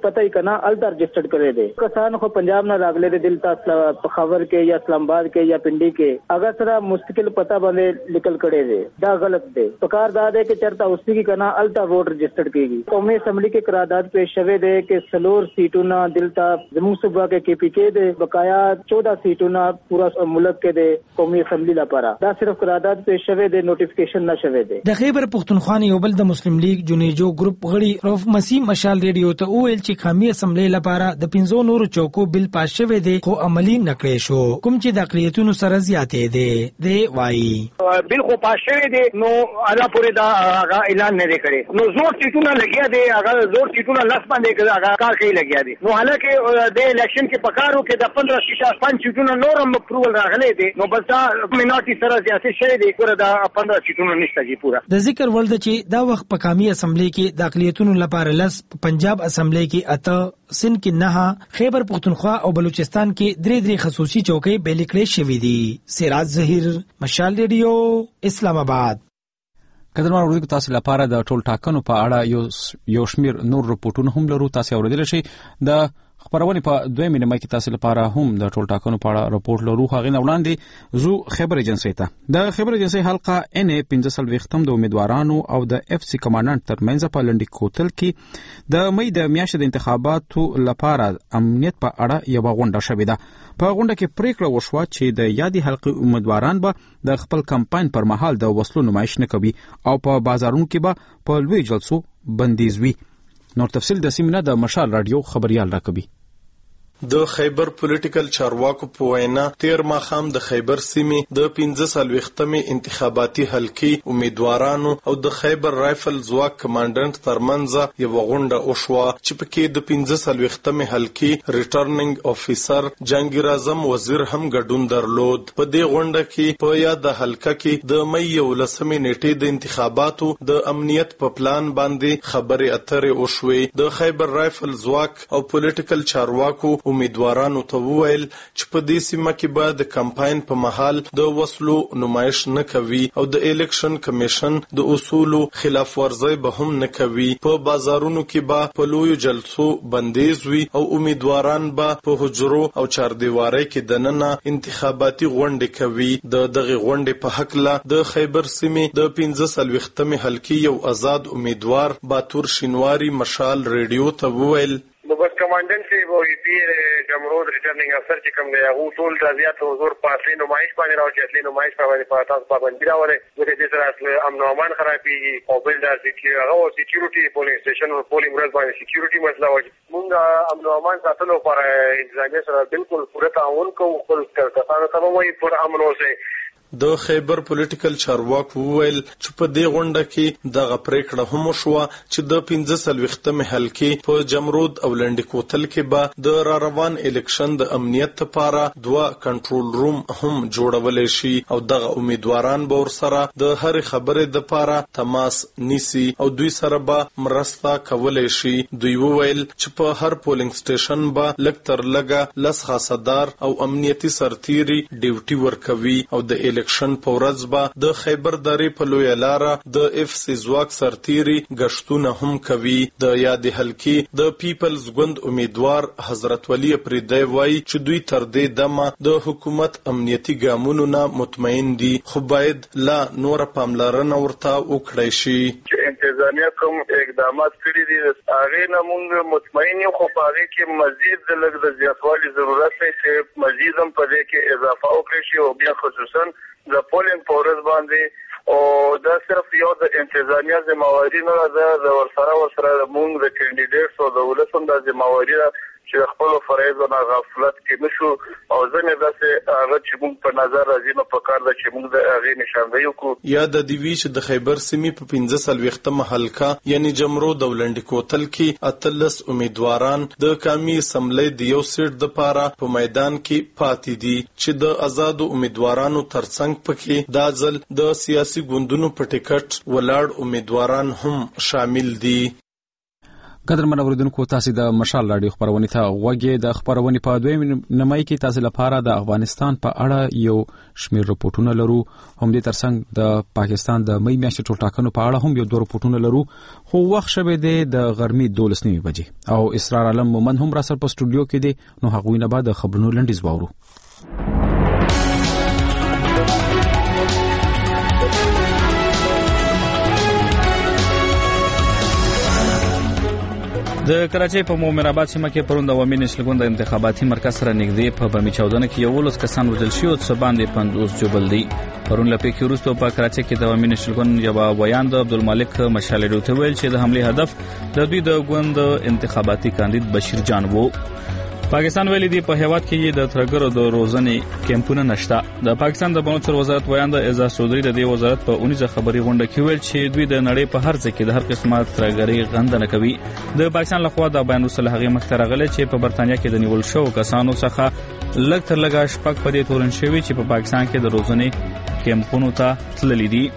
کنا الټر رجسٹرډ کړي دي کسان خو پنجاب نه راغلي دي دلته پخاور کې یا اسلام آباد کې یا پنډي کې اگر سره مستقل پتا باندې لیکل کړي دي دا غلط دي پکار دا ده چې چرته اوسې کې کنا الټر ووټ رجسٹرډ کیږي قومي اسمبلی کې قرارداد پیش شوه دي چې سلور سیټونه دلته زموږ صوبه کې کې پی کې دي بقایا چودہ سیټونه پورا ملک کې دي قومي اسمبلی لپاره دا صرف قرارداد پیش شوه دي نوټیفیکیشن نشوه دي د خیبر پختونخوا یو بل د مسلم لیگ جونیجو ګروپ غړي روف مسیح مشال ریډیو ته ویل چې قومي اسمبلی لپاره د پنځو نورو چوکو بل پاس شوی دی خو عملی نکړې شو کوم چې د اقلیتونو سره زیاتې دي دی وایي بل خو پاس شوی دی نو اعلی پورې دا هغه اعلان نه کړي نو زور سیټونه لګیا دي هغه زور سیټونه لاس باندې کړه هغه کار کوي لګیا دي نو حالکه د الیکشن کې پکارو کې د پندرہ شیشه پنځه سیټونه نورم اپروول راغلي دي نو بس دا مناټي سره زیاتې شوی دی ګوره دا پندرہ سیټونه نشته جی پورا د ذکر ولده چې دا وخت په قومي اسمبلی کې د اقلیتونو لپاره لس پنجاب اسمبلی کې اته سند کې نه خیبر پختونخوا او بلوچستان کې درې درې خصوصي چوکۍ بیل کړې شوې دي سراج ظهیر مشال ریډیو اسلام آباد قدرمن اوریدونکو تاسو لپاره د ټول ټاکنو په اړه یو یو شمیر نور رپورټونه هم لرو تاسو اوریدل شي د خبرونه په دوه مینه کې تاسو لپاره هم د ټول ټاکنو په اړه رپورټ لرو هغه نه وړاندې زو خبر ایجنسی ته د خبر ایجنسی حلقه ان ای پنځه سل وختم د امیدوارانو او د اف سی کمانډنټ ترمنځ په لنډی کوتل کې د مې د میاشتې د انتخاباتو لپاره امنیت په اړه یو غونډه شوې ده په غونډه کې پریکړه وشوه چې د یادې حلقې امیدواران به د خپل کمپاین پر مهال د وسلو نمایش نه کوي او په بازارونو کې به په لوی جلسو بندیز وي نور تفصیل د سیمینار د مشال رادیو خبريال راکوي د خیبر پولیټیکل چارواکو په وینا تیر ماخام د خیبر سیمې د پنځه سلويختمې انتخاباتي حلقې امیدوارانو او د خیبر رایفل ځواک کمانډنټ ترمنځ یو غونډه وشوه چې پکې د پنځه سلويختمې حلقې ریټرننګ افیسر جهانگیر اعظم وزیر هم ګډون درلود په دې غونډه کې په یاد د حلقه کې د مې یولسمې نیټې د انتخاباتو د امنیت په پلان باندې خبرې اترې وشوې د خیبر رایفل ځواک او پولیټیکل چارواکو امیدوارانو ته وویل چې په دې سیمه کې به د کمپاین په محل د وسلو نمایش نه کوي او د الیکشن کمیشن د اصولو خلاف ورزي به هم نه کوي په بازارونو کې به په لوی جلسو بندیز وي او امیدواران به په حجرو او چاردیواري کې دننه انتخاباتي غونډې کوي د دغه غونډې په حق لا د خیبر سیمې د پنځه سلويختمې حلقې یو آزاد امیدوار باتور شینواری مشال ریډیو ته وویل بس کمانډنټ سی وو پی جمرود ریټرننګ افسر چې کوم دی هغه ټول د زیات حضور پاسې نمایش باندې راوځي اصلي نمایش باندې په تاسو باندې راوړي د دې سره اصل امن او امان خرابېږي او بل د سکیورټي هغه سکیورټي پولیس سټیشن او پولینګ ورځ باندې سکیورټي مسله وځي موږ امن او امان ساتلو پر انتظامیه سره بالکل پوره تعاون کوو خپل کسانو ته وایي پر امن اوسئ د خیبر پولیټیکل چارواکو وویل چې په دې غونډه کې دغه پریکړه هم شوه چې د پنځه سلويختمې حلقې په جمرود او لنډی کوتل کې به د را روان الیکشن د امنیت لپاره دوه کنټرول روم هم جوړول شي او دغه امیدواران به ورسره د هر خبرې د لپاره تماس نیسي او دوی سره به مرسته کولای شي دوی وویل چې په هر پولینګ سټیشن به لږ تر لږه لس خاصدار او امنیتي سرتیري ډیوټي ورکوي او د الیکشن په ورځ به د خیبر درې په لوی لاره د اف سی ځواک سرتیري غشتونه هم کوي د یادې حلقې د پیپلز ګوند امیدوار حضرت ولی پریدی وای چې دوی تر دې دمه د حکومت امنیتي ګامونو نه مطمئن دي خو باید لا نور پاملرنه ورته وکړي شي انتظامیه کوم اقدامات کړی دي هغه نه موږ مطمئن یو خو هغه کې مزید د لږ د زیاتوالي ضرورت دی چې مزید هم په دې کې اضافه وکړي شي او بیا خصوصا د پولینګ پورز باندې او دا صرف یو د انتظامیه ذمہواری نه ده د ورسره ورسره موږ د کینډیډیټس او د ولسم د ذمہواری چې خپل فرایض نه غفلت کې نشو او ځنه داسې هغه چې موږ په نظر راځي نو په کار ده چې موږ د هغه نشاندهي وکړو یا د دیوی چې د خیبر سیمې په پنځه سلويختمه حلقه یعنی جمرو د لنډی کوتل کې اتلس امیدواران د قومي اسمبلی د یو سیټ د پاره په میدان کې پاتې دي چې د آزاد امیدوارانو ترڅنګ پکې د ځل د سیاسي ګوندونو په ټیکټ ولاړ امیدواران هم شامل دي قدرمن اوریدونکو تاسو د مشال رادیو خبرونه ته غوږی د خبرونه په دویم نمای کې تاسو لپاره د افغانستان په اړه یو شمیر رپورټونه لرو هم د ترڅنګ د پاکستان د مې میاشتې ټولټاکنو په اړه هم یو دوه رپورټونه لرو خو وخت شوه د غرمې دولس نیمه بجې او اسرار عالم مومن هم را سره په سټوډیو کې دی نو هغه نه بعد خبرونو لنډیز واورو. د کراچۍ په مومن آباد سیمه کې پرون د عوامي نسل ګوند انتخاباتي مرکز سره نږدې په بمي چاودنه کې یو لس کسان وژل شوي او څه باندې پنځوس جوبل دي. پرون لپاره کې وروسته په کراچۍ کې د عوامي نسل ګوند یو بیان د عبدالمالک مشالډو ته ویل چې د حمله هدف د دوی د ګوند انتخاباتي کاندید بشیر جان وو. پاکستان ویلي دی په هیواد کې د ترګرو د روزنې کیمپونه نشته. د پاکستان د بنوڅر وزارت ویاند اعزاز چودھری د دې وزارت په اونیزه خبري غونډه کې ویل چې دوی د نړۍ په هر ځای کې د هر قسمه ترګري غندنه کوي. د پاکستان لخوا د بیان وسله هغه مخترغله چې په برتانیا کې د نیول شو کسانو څخه لږ تر لږه شپږ په دې تورن شوی چې په پاکستان کې د روزنې کیمپونو ته تللي دي.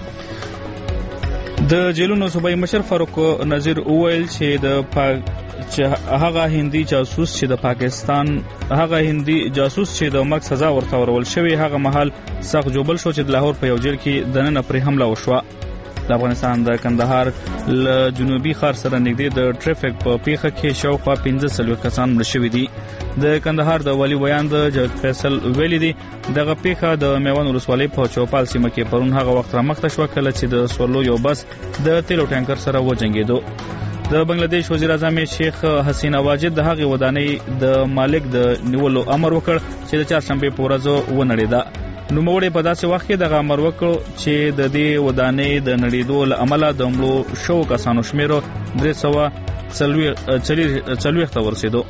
د جیلونو صوبایي مشر فاروق نذیر وویل چې د پاک چې هغه هندي جاسوس چې د پاکستان هغه هندي جاسوس چې د مرګ سزا ورته ورول شوی هغه مهال سخت جوبل شو چې د لاهور په یو جیل کې د نن پرې حمله وشوه. د افغانستان د کندهار ل جنوبي ښار سره نږدې د ټریفیک په پیښه کې شاوخوا پنځه سلوي کسان مړ شوي دي. د کندهار د والی ویاند جاوید فیصل ویلي دي دغه پیښه د میوند ولسوالۍ په چوپال سیمه کې پرون هغه وخت رامخته شو کله چې د سورلو یو بس د تیلو ټانکر سره وجنګېدو. د بنگلاديش وزیر اعظم شیخ حسینا واجد د هغه ودانۍ د مالک د نیولو امر وکړ چې د چهارشنبه په ورځ ونړیده. نو موږ په داسې وخت کې د امر وکړ چې د دې ودانۍ د نړیدو له امله د مړو شو کسانو شمیر درې سوه څلوېښت ته ورسېدو.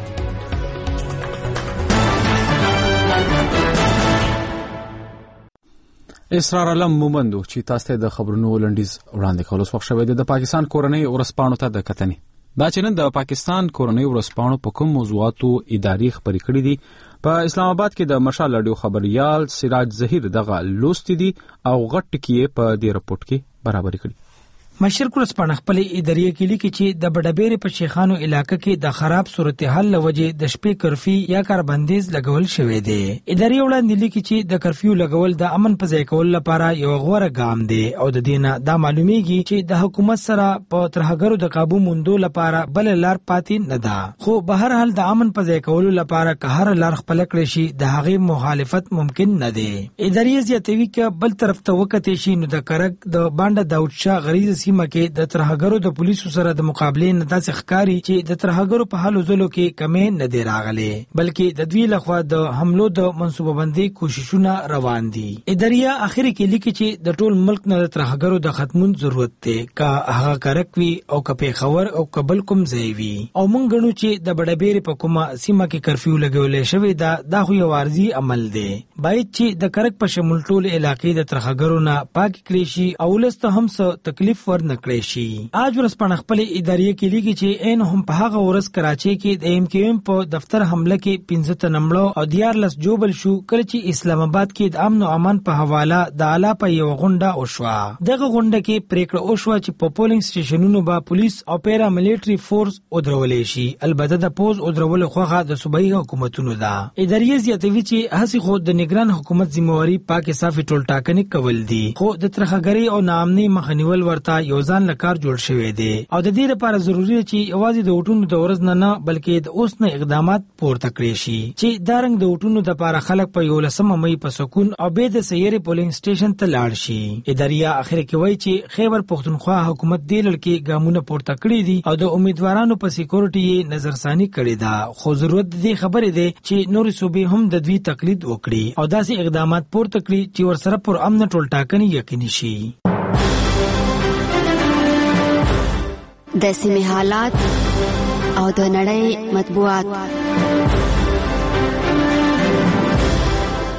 اسرار علم مومندو چې تاسو ته د خبرونو لنډیز وړاندې کول وخت شوی د پاکستان کورنۍ ورسپانو ته د کتنې دا چې نن د پاکستان کورنۍ ورسپانو په کوم موضوعاتو اداري خبرې کړې دي. په اسلام آباد کې د مشال رادیو خبريال سراج ظهیر دغه لوست دي او غټ کې په دې رپورت کې برابر کړي. مشر کورسپانه خپل اداري کې لیکي چې د بډبېره په شیخانو علاقې کې د خراب صورتحال لوجه د شپې کرفي یا کاربندیز لګول شوې دي. اداري وړاندې لیکي چې د کرفیو لګول د امن په ځای کول لپاره یو غوره ګام دی او د دینه دا معلومیږي چې د حکومت سره په ترهګرو د قابو موندو لپاره بل لار پاتې نه ده. خو به هر حال د امن په ځای کول لپاره که هر لار خپل کړی شي د هغې مخالفت ممکن نه دی. اداري زیاتوي کې بل طرف ته وکړي شي نو د کرک د بانډه داوود شاه غریزه سیمه کې د ترهګرو د پولیسو سره د مقابلې نه داسې ښکاري چې د ترهګرو په حالو ځلو کې کمې نه دی راغلي بلکې د دوی لخوا د حملو د منصوبه بندي کوششونه روان دي. اداریه اخري کې لیکي چې د ټول ملک نه د ترهګرو د ختمون ضرورت دی که هغه کرک وي او که پیښور او کابل کوم ځای وي او مونږ غنو چې د بډبېرې په کومه سیمه کې کرفیو لګولې شوی دا دا خو یو عارضي عمل دی. باید چې د کرک په شمول ټول علاقې د ترهګرو نه پاک کړي شي او لسته هم څه تکلیف ورنه کړي شي. آج ورځپاڼه خپل ادارې کې لیکي چې عین هم په هغه ورځ کراچۍ کې د ایم کیو ایم په دفتر حمله کې پنځه تنه مړه او دیارلس جوبل شو کله چې اسلام آباد کې د امن او امان په حواله د اعلی په یو غونډه وشوه. دغه غونډه کې پریکړه وشوه چې په پولینګ سټیشنونو با پولیس او پیرا ملټری فورس ودرولې شي. البته د پوز ودرول خوغه د صوبایي حکومتونو ده. ادارې زیاتوي چې هڅې خو د نگران حکومت ذمہواری پاک صافي ټول ټاکنې کول دي خو د ترخګری او ناامنۍ مخنیول ورته یو ځان لکار جوړ شوی دی او د دې لپاره ضروری دی چې یوازې د وټونو د ورځ نه نه بلکې د اوس نه اقدامات پورته کړی شي چې دا رنګ د وټونو د لپاره خلک په یولسمه مې په سکون او به د سیارې پولینګ سټیشن ته لاړ شي. اداریه اخر کې وایي چې خیبر پختونخوا حکومت دې لړ ګامونه پورته کړی دي او د امیدوارانو په سکیورټي یې نظرثاني کړې ده خو ضرورت دې خبرې ده چې نور صوبې هم د دوی تقلید وکړي او داسې اقدامات پورته کړي چې ورسره پر امن ټول ټاکنې یقیني شي. د سیمې حالات او د نړۍ مطبوعات.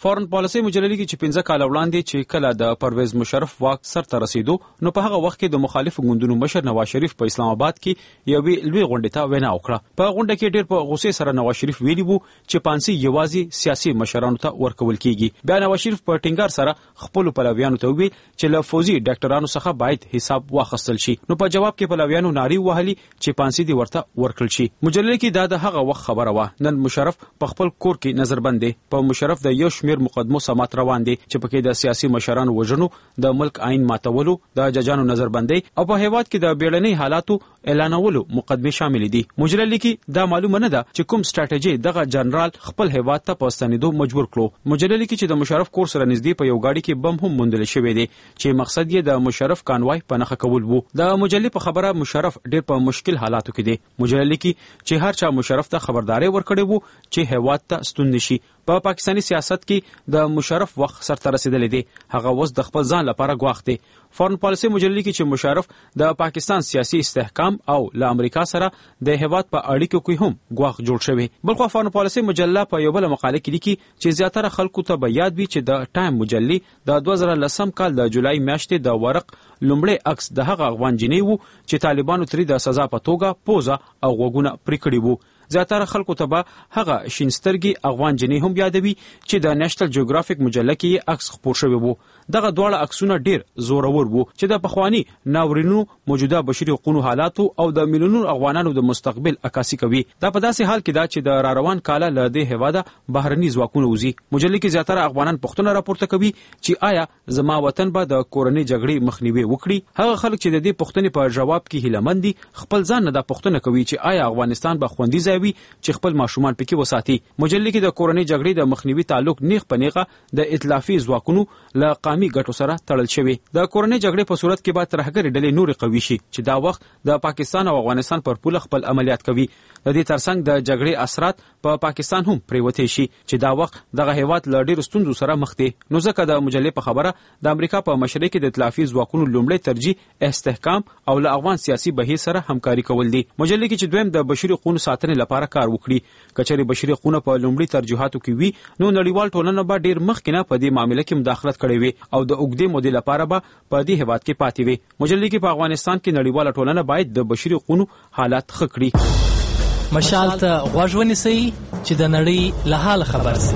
فورن پالیسي مجلې کې چې پنځه کال وړاندې چې کله د پرویز مشرف واک سر ته رسیدو نو په هغه وخت کې د مخالفو ګوندونو مشر نواز شریف په اسلام آباد کې یوې لوی غونډې ته وینا وکړه. په غونډه کې ډېر په غوسې سره نواز شریف ویلي وو چې پانسي یوازې سیاسي مشرانو ته ورکول کیږي. بیا نواز شریف په ټینګار سره خپل پلویانو ته ویل چې له فوزي ډاکټرانو څخه باید حساب واخیستل شي. نو په جواب کې پلویانو ناری وهلي چې پانسي دی ورته ورکړل شي. مجلې کې دا د هغه وخت خبره و. نن مشرف په خپل کور کې نظربند دی. په مشرف د یو شمیر مقدمو سمات روان دي چې پکې د سیاسي مشرانو وژنو، د ملک آئین ماتولو، د ججانو نظربندي او په هیواد کې د بیړنۍ حالاتو اعلانولو مقدمه شامل دي. مجرم لیکي دا معلومه نه ده چې کوم سټریټجی دغه جنرال خپل هیواد ته پوستنیدو مجبور کړو. مجرم لیکي چې د مشرف کور سره نږدې په یو گاډي کې بم هم موندل شوی دی چې مقصد یې د مشرف کانوای په نخښه کول وو. د مجلې په خبره مشرف ډېر په مشکل حالاتو کې دی. مجرم لیکي چې هر چا مشرف ته خبرداري ورکړې وو چې هیواد ته ستون نشي. په پا پاکستاني سیاست کې د مشرف وخت سر ته رسیدلی دی. هغه اوس د خپل ځان لپاره ګواښ دی. فورن پالیسي مجلې کې چې مشرف د پاکستان سیاسي استحکام او له امریکا سره د هیواد په اړیکو کې هم ګواښ جوړ شوی. بلخو فورن پالیسي مجله په یو بل مقاله کې لیکي چې زیاتره خلکو ته به یاد وي چې د ټایم مجلې د دوه زره لسم کال د جولای میاشتې د ورق لومړی عکس د هغه افغان جنۍ وو چې طالبانو ترې د سزا په توګه پوزه او غوږونه پرې کړي وو. زیاتره خلکو ته به هغه شینسترګي افغان جنۍ هم یادوي چې د نېشنل جیوګرافیک مجله کې عکس خپور شوی وو. دغه دواړه عکسونه ډیر زورور وو چې د پخوانی ناورینونو موجوده بشري حقوقو حالاتو او د میلیونونو افغانانو د مستقبل عکاسي کوي. دا په داسې حال کې دا چې د را روان کاله له دې هیواده بهرني ځواکونه وځي. مجلې کې زیاتره افغانان پوښتنه راپورته کوي چې آیا زما وطن به د کورنۍ جګړې مخنیوي وکړي. هغه خلک چې د دې پوښتنې په جواب کې هیلهمند دي خپل ځان نه دا پوښتنه کوي چې آیا افغانستان به خوندي ځای وي چې خپل ماشومان پکې وساتي. مجلې کې د کورنۍ جګړې د مخنیوي تعلق نیغ په نیغه د ائتلافي ځواکونو له قامي ګټو سره تړل شوی. د کورنۍ جګړې په صورت کې به ترهګرې ډلې نورې قوي شي چې دا وخت د پاکستان او افغانستان پر پوله خپل عملیات کوي. د دې ترڅنګ د جګړې اثرات په پا پاکستان هم پریوتی شي چې دا وخت دغه هیواد له ډېرو ستونزو سره مخ دی. نو ځکه د مجلې په خبره د امریکا په مشرۍ کې د ائتلافي ځواکونو لومړی ترجیح استحکام او له افغان سیاسي بهیر سره همکاري کول دي. مجلې کې چې دویم د بشري حقوقو ساتنې لپاره کار وکړي. کچېرې بشري حقوقو په لومړي ترجیحاتو کې وي نو نړیوال ټولنه به ډېر مخکې نه په دې معاملې کې مداخلت کړې وي او د اوږدې مودې لپاره به په دې هیواد کې پاتې وي. مجلې کې په افغانستان کې نړیواله ټولنه باید د بشري حقوقو حالات ښه کړي. مشال ته غوږ ونیسئ چې د نړۍ له حاله خبر شئ.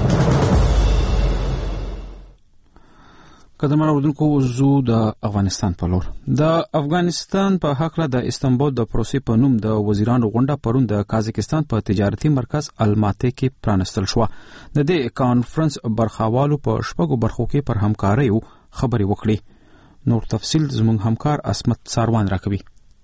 قدرمن اوریدونکو زو د افغانستان په لور د افغانستان په حق له د استانبول د پروسې په نوم د وزیرانو غونډه پرون د قازقستان په تجارتي مرکز الماتې کې پرانستل شو. د دې کانفرنس برخوالو په شپږو برخو کې پر همکارۍ خبرې وکړي. نور تفصیل زموږ همکار اسمت ساروان راکوي.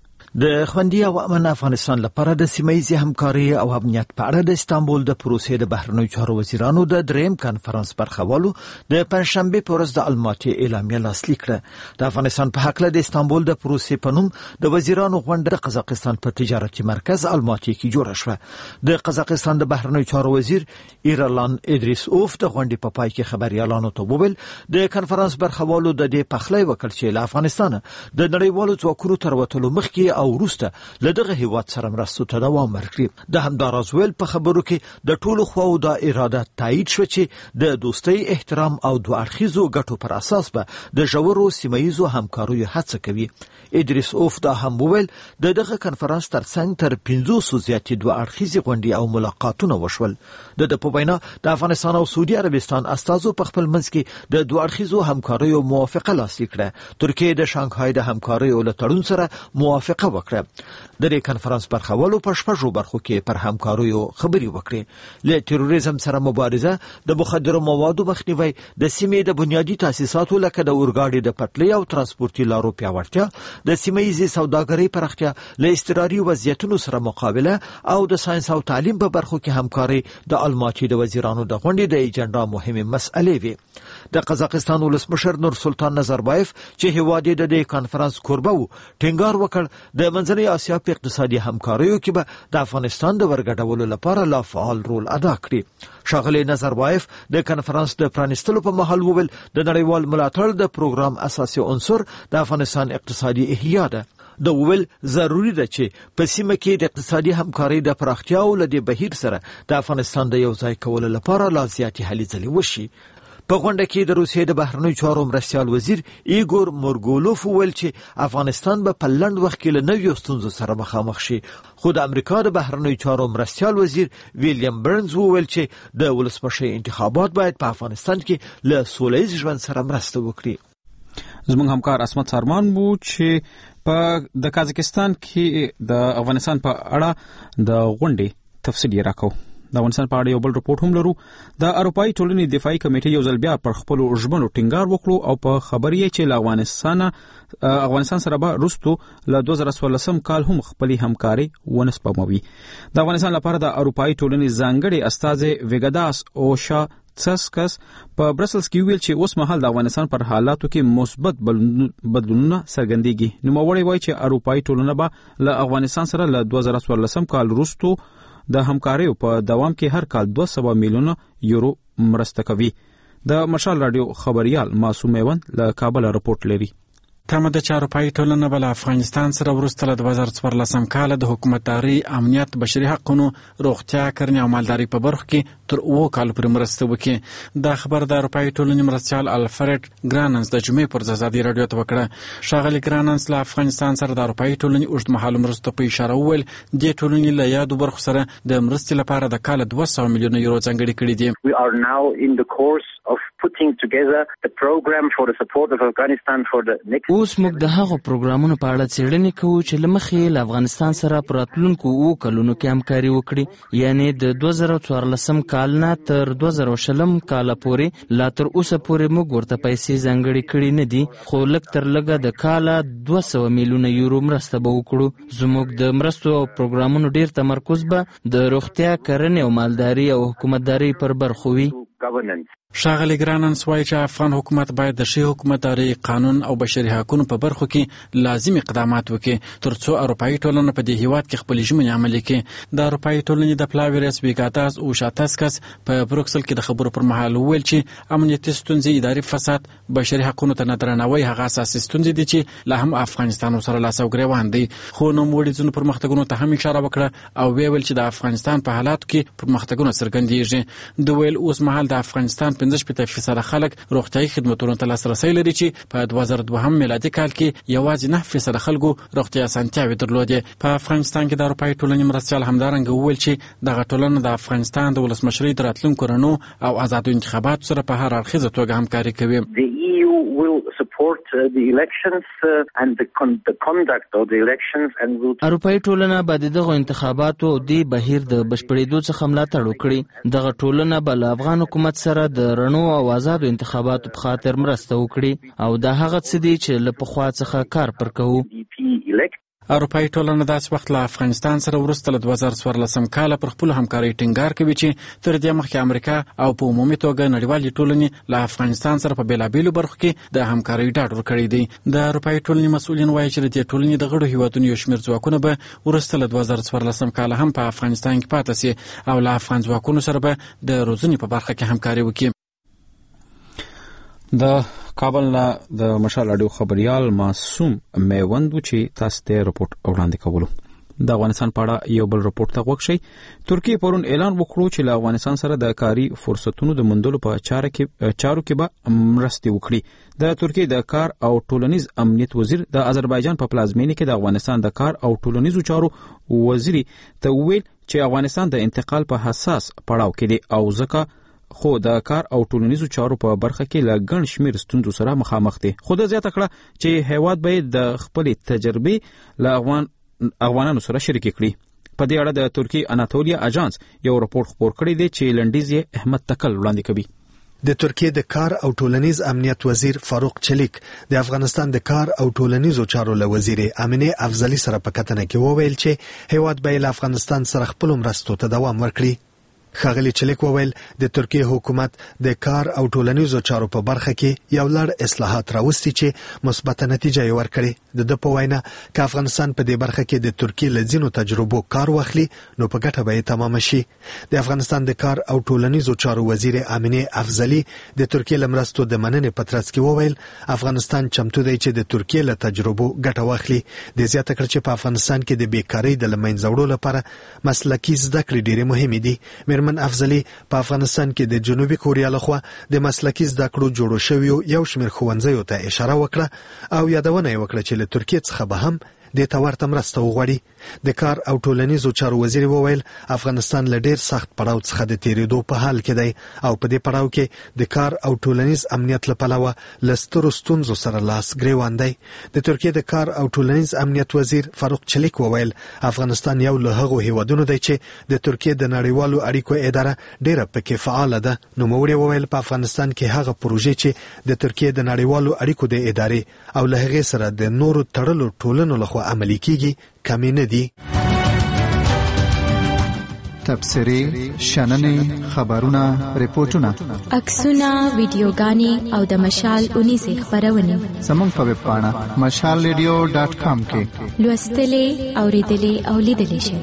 د خوندي او امن افغانستان لپاره د سیمه‌ییزې همکارۍ او امنیت په اړه د استانبول د پروسې د بهرنیو چارو وزیرانو د دریم کانفرنس برخوالو د پنځشنبه په ورځ د الماتې اعلامیه لاسلیک کړه. د افغانستان په حق له د استانبول د پروسې په نوم د وزیرانو غونډه د قزاقستان په تجارتي مرکز الماتې کې جوړه شوه. د قزاقستان د بهرنیو چارو وزیر ایرلان ادریس اوف د غونډې په پای کې خبريالانو ته وویل د کانفرنس برخوالو د دې پخلی وکړ چې له افغانستان د نړیوالو ځواکونو تر وتلو مخکې او وروسته له دغه هیواد سره مرستو ته دوام ورکړي. د همداراز ویل په خبرو کې د ټولو خواو د اراده تایید شو چې د دوستۍ احترام او دوه اړخیزو ګټو پر اساس به د ژورو سیمه‌ییزو همکاریو هڅه کوي. ادریس اوف دا هم ویل د دغه کانفرنس ترڅنګ تر پنځوسو زیاتې دوه اړخیزې غونډې او ملاقاتونه وشول. د د په وینا د افغانستان او سعودي عربستان استازو په خپل منځ کې د دوه اړخیزو همکاریو موافقه لاسلیک کړه. ترکیه د شانګهای د همکاریو له تړون سره موافقه وکړه. د دې کانفرنس برخوالو په شپږو برخو کې پر همکاریو خبرې وکړې. له تروریزم سره مبارزه، د مخدرو موادو مخنیوي، د سیمې د بنیادی تاسیساتو لکه د اورګاډي د پټلۍ او ترانسپورتي لارو پیاوړتیا، د سیمه‌ییزې سوداګرۍ پراختیا، له اضطراري وضعیتونو سره مقابله او د ساينس او تعلیم په برخو کې همکاري د الماتې د وزیرانو د غونډې د ایجنډا مهمه مسئلې وي. د قزاقستان ولسمشر نور سلطان نظربایف چې هیواد د دې کانفرنس کوربه و ټینګار وکړ د منځنۍ اسیا په اقتصادي همکاریو کې به د افغانستان د ورګډولو لپاره لا فعال رول ادا کړي. ښاغلی نظربایف د کانفرنس د پرانیستلو په مهال وویل د نړیوال ملاتړ د پروګرام اساسي عنصر د افغانستان اقتصادي احیا ده. د ویل ضروری ده چې په سیمه کې د اقتصادي همکارۍ د پراختیا او د بهیر سره د افغانستان د یو ځای کولو لپاره لا زیاتې هلې ځلې وشي. په غونډه کې د روسیې د بهرنیو چارو مرستیال وزیر ایګور مورګولوف وویل چې افغانستان به په لنډ وخت کې له نویو ستونزو سره مخامخ شي. خو د امریکا د بهرنیو چارو مرستیال وزیر ویلیام برنز وویل چې د ولسمشر انتخابات باید په افغانستان کې له سوله ییز ژوند سره مرسته وکړي. زموږ همکار اسمت سارمان وو چې په د کازاکستان کې د افغانستان په اړه د غونډې تفصیل یې راکاو. د افغانستان په اړه یو بل رپورټ هم لرو. د اروپایي ټولنې دفاعي کمیټې یو ځل بیا پر خپلو ژمنو ټینګار وکړو او په خبرې یې چې له افغانستان افغانستان سره به وروستو له دوه زره څوارلسم کال هم خپلې همکاري ونه سپموي. د افغانستان لپاره د اروپایي ټولنې ځانګړي استازی ویګداس اوشا څسکس په برسلز کې ویل چې اوس مهال د افغانستان پر حالاتو کې مثبت بدلونونه څرګندېږي. نوموړی وایي چې اروپایي ټولنه به له افغانستان سره له دوه زره څوارلسم کال وروستو د همکاریو په دوام کې هر کال دوه سوه میلیونه یورو مرسته کوي. د مشال رادیو خبريال معصوم میوند له کابل رپورټ لري. تمه د اروپایي ټولنه بل افغانستان سره وروسته له دوه زره څوارلسم کال د حکومتداري، امنیت، بشري حقوقو، روغتیا، کرنې او مالداري په برخو کې تر اوه کال پورې مرسته وکړي. دا خبر د اروپایي ټولنې مرستیال الفرد ګراننس د جمعې پر ازادي رادیو ته وکړه. ښاغلي ګراننس له افغانستان سره د اروپایي ټولنې اوږدمهاله مرستو په اشاره وویل دې ټولنې له یادو برخو سره د مرستې لپاره د کال دوه سوه میلیونه یورو ځانګړي کړي دي. We are now in the course of putting together the program for the support of Afghanistan for the next. اوس موږ د هغو پروګرامونو په اړه څېړنې کوو چې له مخې له افغانستان سره په راتلونکو اوو کلونو کې همکاري وکړي، یعنې د دوه زره څوارلسم کال نه تر دوه زره شلم کاله پورې. لا تر اوسه پورې موږ ورته پیسې ځانګړې کړي نه دي، خو لږ تر لږه د کاله دوه سوه میلیونه یورو مرسته به وکړو. زموږ د مرستو او پروګرامونو ډېر تمرکز به د روغتیا، کرنې او مالداري او حکومتداري پر برخو وي. ښاغلي ګراننس وایي چې افغان حکومت باید د ښې حکومتداري، قانون او بشري حقوقو په برخو کې لازم اقدامات وکړي ترڅو اروپایي ټولنه په دې هیواد کې خپلې ژمنې عملي کړي. د اروپایي ټولنې د پلاوي رئیس ویګاتاس اوشا څسکس په بروکسل کې د خبرو پر مهال وویل چې امنیتي ستونزې، اداري فساد، بشري حقوقو ته نه درناوی هغه اساسي ستونزې دي چې لا هم افغانستان سره لاس او ګریوان دي. خو نوموړي ځینو پرمختګونو ته هم اشاره وکړه او ویل چې د افغانستان په حالاتو کې پرمختګونه څرګندېږي. د ویل اوس مهال د افغانستان پنځه شپېته فیصده خلک روغتیايي خدمتونو ته لاسرسی لري چې په دوه زره دوهم میلادي کال کې یوازې نه فیصده خلکو روغتیا اسانتیاوې درلودې. په افغانستان کې د اروپایي ټولنې مرستیال همدارنګه وویل چې دغه ټولنه د افغانستان د ولسمشرۍ د راتلونکو رڼو او آزادو انتخاباتو سره په هر اړخیزه توګه همکاري کوي. The E U will support uh, the elections uh, and the, con- the conduct of the elections and will اروپایي ټولنه به دغه انتخاباتو او د بهیر د بشپړېدو څخه ملاتړ وکړي. دغه ټولنه به له افغان حکومت سره د رڼو او آزادو انتخاباتو په خاطر مرسته وکړي او دا هغه څه دي چې له پخوا څخه کار پر کوو. اروپایي ټولنه داسې وخت له افغانستان سره وروسته له دوه زره څوارلسم کاله پر خپلو همکارۍ ټینګار کوي چې تر دې مخکې امریکا او په عمومي توګه نړیوالې ټولنې له افغانستان سره په بېلابېلو برخو کې د همکارۍ ډاډ ورکړی دی. د اروپایي ټولنې مسؤلین وایي چې د دې ټولنې د غړو هیوادونو یو شمېر ځواکونه به وروسته له دوه زره څوارلسم کاله هم په افغانستان کې پاتې سي او له افغان ځواکونو سره به د روزنې په برخه کې همکاري وکړي. د کابل نه د مشال رادیو خبريال معصوم میوند چې تاسو ته رپورټ وړاندې کوو. د افغانستان په اړه یو بل رپورټ ته وښیي. ترکیه پرون اعلان وکړو چې له افغانستان سره د کاري فرصتونو د موندلو په چاره کې چارو کې به مرستې وکړي. د ترکیه د کار او ټولنیز امنیت وزیر د آذربایجان په پلازمینه کې د افغانستان د کار او ټولنیزو چارو وزیر ته ویل چې افغانستان د انتقال په حساس پړاو کې دی او ځکه خو د کار او ټولنیزو چارو په برخه کې له ګڼ شمېر ستونزو سره مخامخ دی. خو د زیاته کړه چې هیواد به د خپلې تجربې له افغان افغانانو سره شریک کړي. په دې اړه د ترکیه اناتولیا اژانس یو راپور خپور کړی دی چې لنډیز یې احمد تکل وړاندې کوي. د ترکیه د کار او ټولنیز امنیت وزیر فاروق چلیک د افغانستان د کار او ټولنیزو چارو له وزیر امینه افضلی سره په کتنه کې وویل چې هیواد به له افغانستان سره خپل مرستو ته دوام ورکړي. ښاغلي چلیک وویل د ترکیه حکومت د کار او ټولنیزو چارو په برخه کې یو لړ اصلاحات راوستي چې مثبت نتیجه یې ورکړې. د ده په وینا که افغانستان په دې برخه کې د ترکیه له ځینو تجربو کار واخلي نو په ګټه به یې تمام شي. د افغانستان د کار او ټولنیزو چارو وزیر امینه افضلی د ترکیه له مرستو د مننې په ترڅ کې وویل افغانستان چمتو دی چې د ترکیه له تجربو ګټه واخلي. د زیاته کړ چې په افغانستان کې د بیکارۍ د له منځه وړلو لپاره مسلکي زده کړې ډېرې مهمې دي. چیرمن افضلی په افغانستان کې د جنوبي کوریا لخوا د مسلکي زده کړو جوړو شویو یو شمېر ښوونځیو ته اشاره وکړه او یادونه یې وکړه چې له ترکیې څخه به هم د تورته مرسته وغواړي. د کار او ټولنیزو چارو وزیر وویل افغانستان له ډیر سخت پړاو څخه د تیریدو په حال کې دی او په دې پړاو کې د کار او ټولنیز امنیت لپاره له سترو ستونزو سره لاس ګریوان دی. د ترکیې د کار او ټولنیز امنیت وزیر فاروق چلیک وویل افغانستان یو له هغو هیوادونو دی چې د ترکیې د نړیوالو اړیکو اداره ډیره پکې فعال ده. نو موري وویل په افغانستان کې هغه پروژې چې د ترکیې د نړیوالو اړیکو د ادارې او له هغې سره د نورو تړلو ټولنو لخوا عملي کیږي کمی نه دي. تبصرې، شننې، خبرونه، ریپورتونه، عکسونه، ویډیوګانې او د مشال اونیزې خبرونه زموږ په ویب پاڼه مشال ریډیو ډاټ کام کې لوستلې، اوریدلې او لیدلې شئ.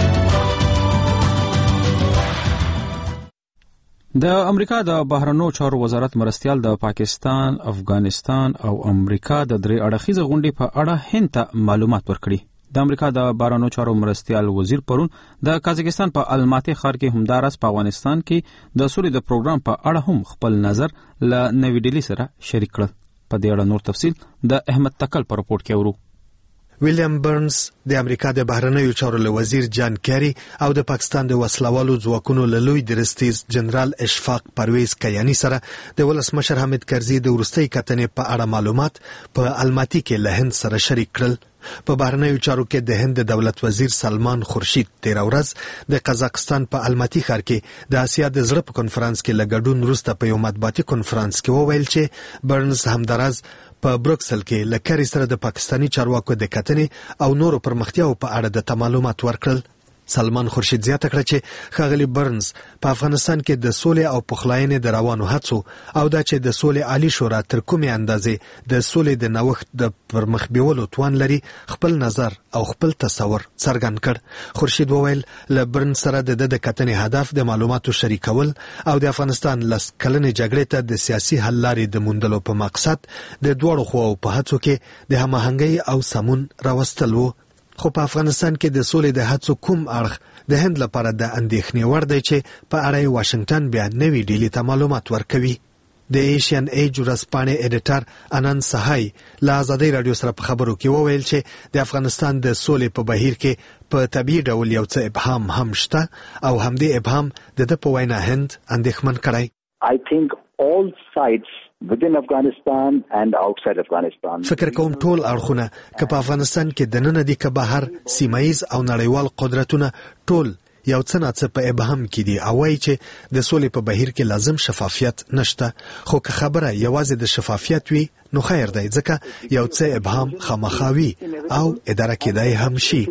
د امریکا د بهرنیو چارو وزارت مرستیال د پاکستان، افغانستان او امریکا د درې اړخیزه غونډې په اړه هند ته معلومات ورکړي. د امریکا د بهرنیو چارو مرستیال وزیر پرون د قازقستان په الماتي ښار کې همدارس په افغانستان کې د سولې د پروګرام په اړه هم خپل نظر له نوې ډیلي سره شریک کړل. په دې اړه نور تفصیل د احمد تکل په رپورټ کې اورو. ویلیام برنز د امریکا د بهرنیو چارو له وزیر جان کیری او د پاکستان د وسلوالو ځواکونو له لوی درستیز جنرال اشفاق پرویز کیانی سره د ولسمشر حامد کرزي د وروستۍ کتنې په اړه معلومات په الماتي کې له هند سره شریک کړل. په بهرنیو چارو کې د هند د دولت وزیر سلمان خورشید تیر ورځ د قزاقستان په الماتي ښار کې د آسیا د زړه په کنفرانس کې له ګډون وروسته په یو مطبوعاتي کنفرانس کې وویل چې برنز همداراز په بروکسل کې له کری سره د پاکستانی چارواکو د کتنې او نورو پرمختیاو په اړه د معلومات ورکړل. سلمان خورشید زیاته کړه چې ښاغلي برنز په افغانستان کې د سولې او پخلاینې د روانو هڅو او دا چې د سولې عالی شورا تر کومې اندازې د سولې د نوښت د پرمخ بیولو توان لري خپل نظر او خپل تصور څرګند کړ. خورشید وویل له برنز سره د د کتنې هدف د معلوماتو شریکول او د افغانستان لس کلنې جګړې ته د سیاسي حل لارې د موندلو په مقصد د دواړو خواو په هڅو کې د هماهنګۍ او سمون راوستل وو. خو په افغانستان کې د سولې د هڅو کوم اړخ د هند لپاره د اندېښنې وړ دی چې په اړه یې واشنگټن بیا نوې ډیلي ته معلومات ورکوي. د ایشین ایج ورځپاڼې ایډیټر انند سهای له ازادۍ راډیو سره په خبرو کې وویل چې د افغانستان د سولې په بهیر کې په طبیعي ډول یو څه ابهام هم شته او همدې ابهام د ده په وینا هند اندېښمن کړی. I think all sides within Afghanistan and outside Afghanistan فکر کوم ټول اړخونه که په افغانستان کې د نن دي که بهر سیمایز او نړیوال قدرتونه ټول یو څه نه څه په ابهام کې دي او وایي چې د سولې په بهیر کې لازم شفافیت نشته. خو که خبره یوازې د شفافیت وي نو خیر دی ځکه یو څه ابهام خامخا وي او اداره کېدای هم شي.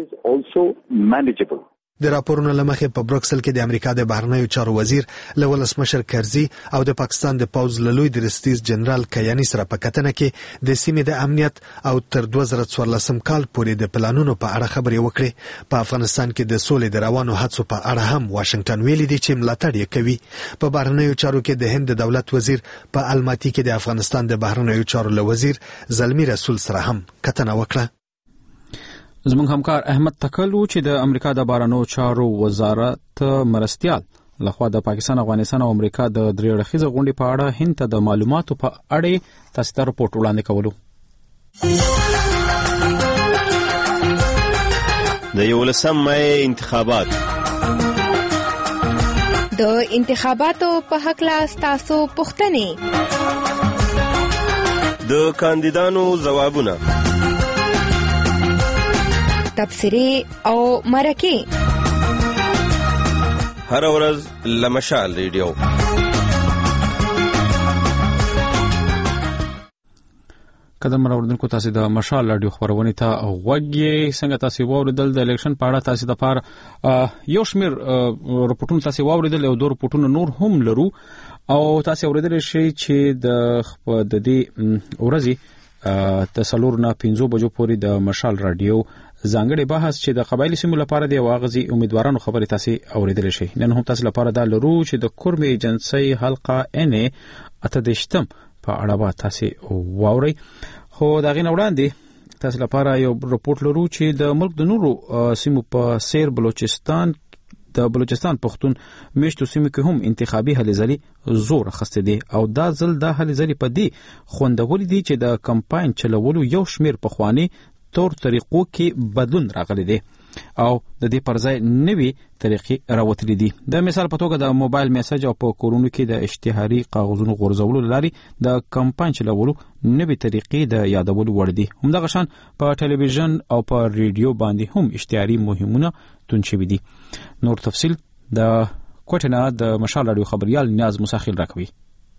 د راپورونو لمخې په بروکسل کې د امریکا د بهرنیو چارو وزیر له ولسمشر کرزي او د پاکستان د پوز له لوی درستیز جنرال کیانی سره په کتنه کې د سیمې د امنیت او تر دوه زره څوارلسم کال پورې د پلانونو په اړه خبرې وکړې. په افغانستان کې د سولې د روانو هڅو په اړه هم واشنگټن ویلي دی چې ملاتړ یې کوي. په بهرنیو چارو کې د هند د دولت وزیر په الماتي کې د افغانستان د بهرنیو چارو له وزیر زلمی رسول سره هم کتنه وکړه. زموږ همکار احمد تکل و چې د امریکا د بهرنیو چارو وزارت مرستیال لخوا د پاکستان، افغانستان او امریکا د درې اړخیزه غونډې په اړه هند ته د معلوماتو په اړه تاسو ته رپورټ وړاندې کولو. د یولسم مای انتخابات د انتخاباتو په حق لا تاسو پوښتنې د کاندیدانو ځوابونه تبصرې او مرکې هر ورځ لمشال ریډیو. قدم راوړونکو تاسو د مشال رادیو خبرونه ته غوږی څنګه تاسو واوریدل د الیکشن په اړه تاسو د پاره یو شمیر رپورټونه تاسو واوریدل او دوه رپورټونه نور هم لرو او تاسو اوریدل شي چې د د دې ورځي تسلور نه پنځو بجو پورې د مشال رادیو ځانګړي بحث چې د قبایلی سیمو لپاره دی واغزي امیدوارانو خبرې تاسو اوریدل شي. نن هم تاسو لپاره دا لرو چې د کورمي ایجنسي حلقه ان اته دشتم په اړه به تاسو واوري. خو دا غي وړاندې تاسو لپاره یو رپورټ لرو چې د ملک د نورو سیمو په سیر بلوچستان د بلوچستان پښتون میشتو سیمو کې هم انتخابي هلې ځلې زور اخیستی دی او دا ځل دا هلې ځلې په دې خوندولې دي چې د کمپاین چلولو یو شمیر پخواني تور طریقو کې بدلون راغلی دی او د دې پر ځای نوې طریقې راوتلې دي. د مثال په توګه د موبایل میسج او په کورونو کې د اشتهاري کاغذونو غورځولو لارې د کمپاین چلولو نوې طریقې د یادولو وړ دي. همدغه شان په ټلویزیون او په ریډیو باندې هم اشتهاري مهمونه تون شوي دي. نور تفصیل د کوټنه د مشال رادیو خبريال نیاز مساخیل راکوي.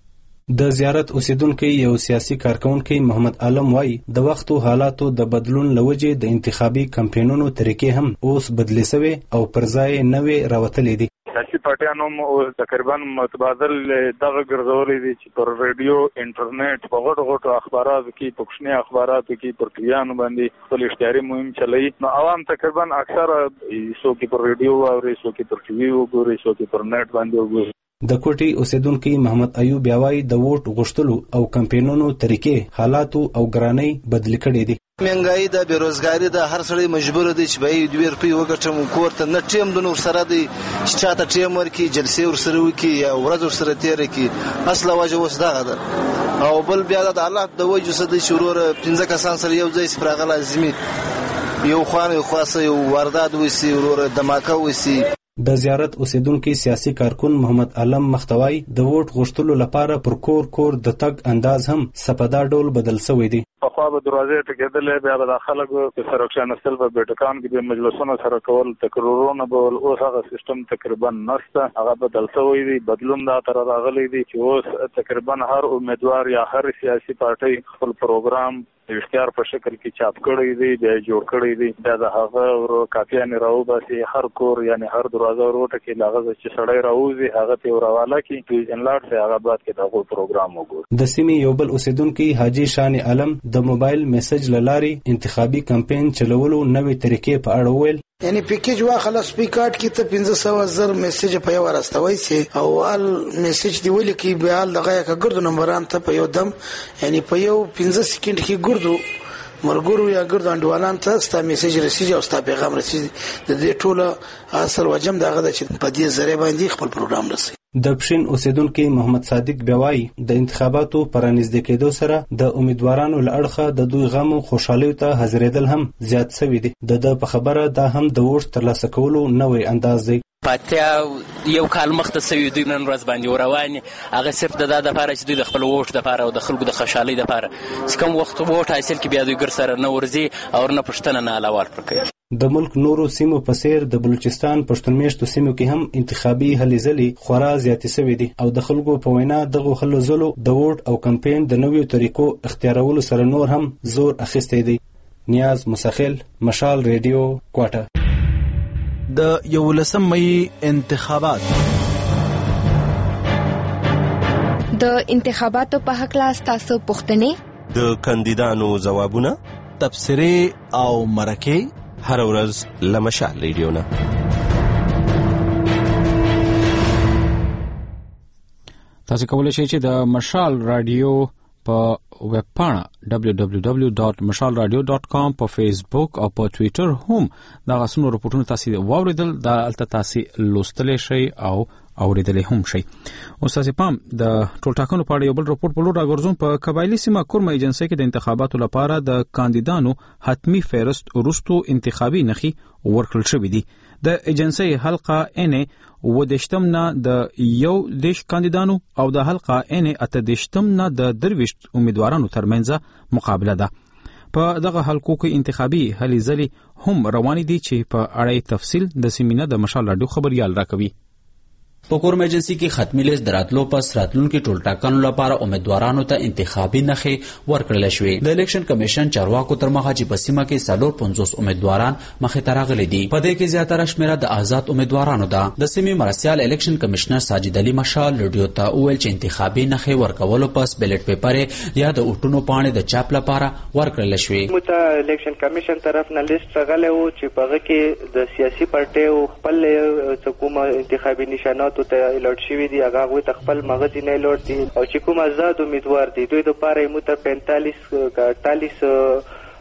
د زیارت اوسیدونکو یو سیاسي کارکونکو محمد عالم وای د وختو حالاتو د بدلون لوجه د انتخابي کمپاینونو طریقې هم اوس بدلې شوی او پر ځای نوې راوتلې دي. سیاسي پارټیانو تقریبا متبادل دغه ګرځولې دي چې پر ریډیو انټرنیټ په غټو غټو اخباراتو کې په کوچني اخباراتو کې پر ټیانو باندې خپل اشتهاري مهم چلوي. نو عوام تقریبا اکثر یسو کې پر ریډیو او یسو کې پر ټي وي او یسو کې پر نت باندې وګوري. د کوټي اوسیدونکو محمد ایوب بیاوی د ووټ غوښتلو او کمپاینونو طریقې حالاتو او ګرانۍ بدل کړي دي. منګای د بیروزګاری د هر سړی مجبور دي چې به دوی روپی وګټم کوړه نه ټیم د نور سره دی چې چاته ټیم ورکی جلسې ور سره وکي یا ورځ ور سره تیر کی اصله وجه وس دا ده او بل بیا د الله د وجه سده شرور پنځه کسان سره یو ځای سپراغه لازمي یو خوان یو خاصه یو واردات وسی ورور دماکه وسی. د زیارت اوسیدونکو سیاسي کارکون محمد علم مختوی د ووټ غوښتلو لپاره پر کور کور د تګ انداز هم سپدا ډول بدل شوی دی. په خوا به دروازې ټکېدلې بیا به د خلکو په سره کښېناستل په بیټکان کې د مجلسونو سره کول تقریرونه به اوس هغه سیستم تقریبا نشته هغه بدل شوی دی. بدلون دا تر راغلی دی چې اوس تقریبا هر امیدوار یا هر سیاسي پارټي خپل پروګرام اشتهار په شکل کې چاپ کړی دی بیا جوړ کړی دی دا د هغه ورو کاپیان راو باسي هر کور یعنی هر دروازه وروټه کې لاغه چې سړی راوځي هغه ته ورواله کې چې انلاټ سه هغه بعد کې دغه پروګرام وګور. د سیمې یو بل اوسیدونکو حاجی شان علم د موبایل میسج لاري انتخابي کمپاین چلولو نوې طریقې په اړه ویل. یعنی پیکیج واخله سپیکارت کې ته پنځه سوه زر میسج په یو راستوي سي او ال میسج دی ولي کې بیا دغه کا ګردو نمبران ته په یو دم یعنی په یو پنځه سکند کې ګردو مرګورو یا ګردو انډوالان ته ستا میسج رسیږي او ستا پیغام رسیږي. د دې ټوله اصل وجم دغه د چې په دې ذریعہ باندې خپل پروګرام رسي. د پښین اوسیدونکو محمد صادق بیاوی د انتخاباتو پرانیزدې کېدو سره د امیدوارانو لړخه د دوی غم او خوشحالي ته حاضرېدل هم زیات شوی دی. د په خبره دا هم د ووټ ترلاسه کولو نوې انداز دی. پاتیا یو کال مخته سوي دوی نن ورځ باندې رواني هغه صرف د دا د لپاره چې دوی د خپل ووټ لپاره او د خلکو د خوشحالي لپاره کوم وخت ووټ حاصل کې بیا دوی ګر سره نه ورځي او نه پښتنه نه علاوه ورکړي. د ملک نورو سیمو په څیر د بلوچستان پښتون میشتو سیمو کې هم انتخابي هلې ځلې خورا زیاتې شوې دي او د خلکو په وینا دغه هلو ځلو د ووټ او کمپاین د نویو طریقو اختیارولو سره نور هم زور اخیستی دی. نیاز مساخیل مشال ریډیو کوټه. د یولسم مې انتخابات د انتخاباتو په حق لا تاسو پوښتنې د کاندیدانو ځوابونه تبصرې او مرکې هر ورځ لمشال ریډیو نه. تاسو کولی شئ چې د مشال رادیو په ویب پاڼه دبلیو دبلیو دبلیو ډاټ مشال رادیو ډاټ کام په فیسبوک او په ټوئیټر هم دا غسنو رپورټونه تاسو واوریدل دا الته تاسو لوستلی شئ او اوریدلې هم شي. اوس تاسو پام د ټولټاکنو په اړه یو بل رپورټ په لور راګرځوم. په قبایلی سیمه کورمه ایجنسی کې د انتخاباتو لپاره د کاندیدانو حتمی فهرست وروستو انتخابي نخي ورکړل شوې دي. د ایجنسی حلقه ان و دشتم نه د یو دیش کاندیدانو او د حلقه ان اته دشتم نه د درويشت امیدوارانو ترمنځ مقابله ده. په دغه حلقو کې انتخابي هلې ځلې هم روان دي چې په اړه تفصیل د سیمینه د مشال رادیو خبريال راکوي. په کورم ایجنسی کې ختمي لیست دراتلو پس راتلونکو ټولټاکنو لپاره امیدوارانو ته انتخابي نخي ورکړل شوې. د الیکشن کمیشن چارواکو تر مخه چې په سیمه کې سلور پنځوس امیدواران مخې ته راغلي دي. په دې کې زیاتره شمیره د آزاد امیدوارانو ده. د سیمې مرسیال الیکشن کمشنر ساجد علي مشال رادیو ته وویل چې انتخابي نخي ورکولو پس بیلټ پیپر یا د اوټونو پاڼې د چاپ لپاره ورکړل شوې. مت الیکشن کمیشن طرف نه لیست راغلی و چې په هغه کې د سیاسي پارټیو خپل حکومت انتخابي نشانات ته الرټ شوی دی هغه غوي خپل مغز نه الرټ دي او چې کوم آزاد امیدوار دي دوی د پاره مت پینتالیس کا اړتالیس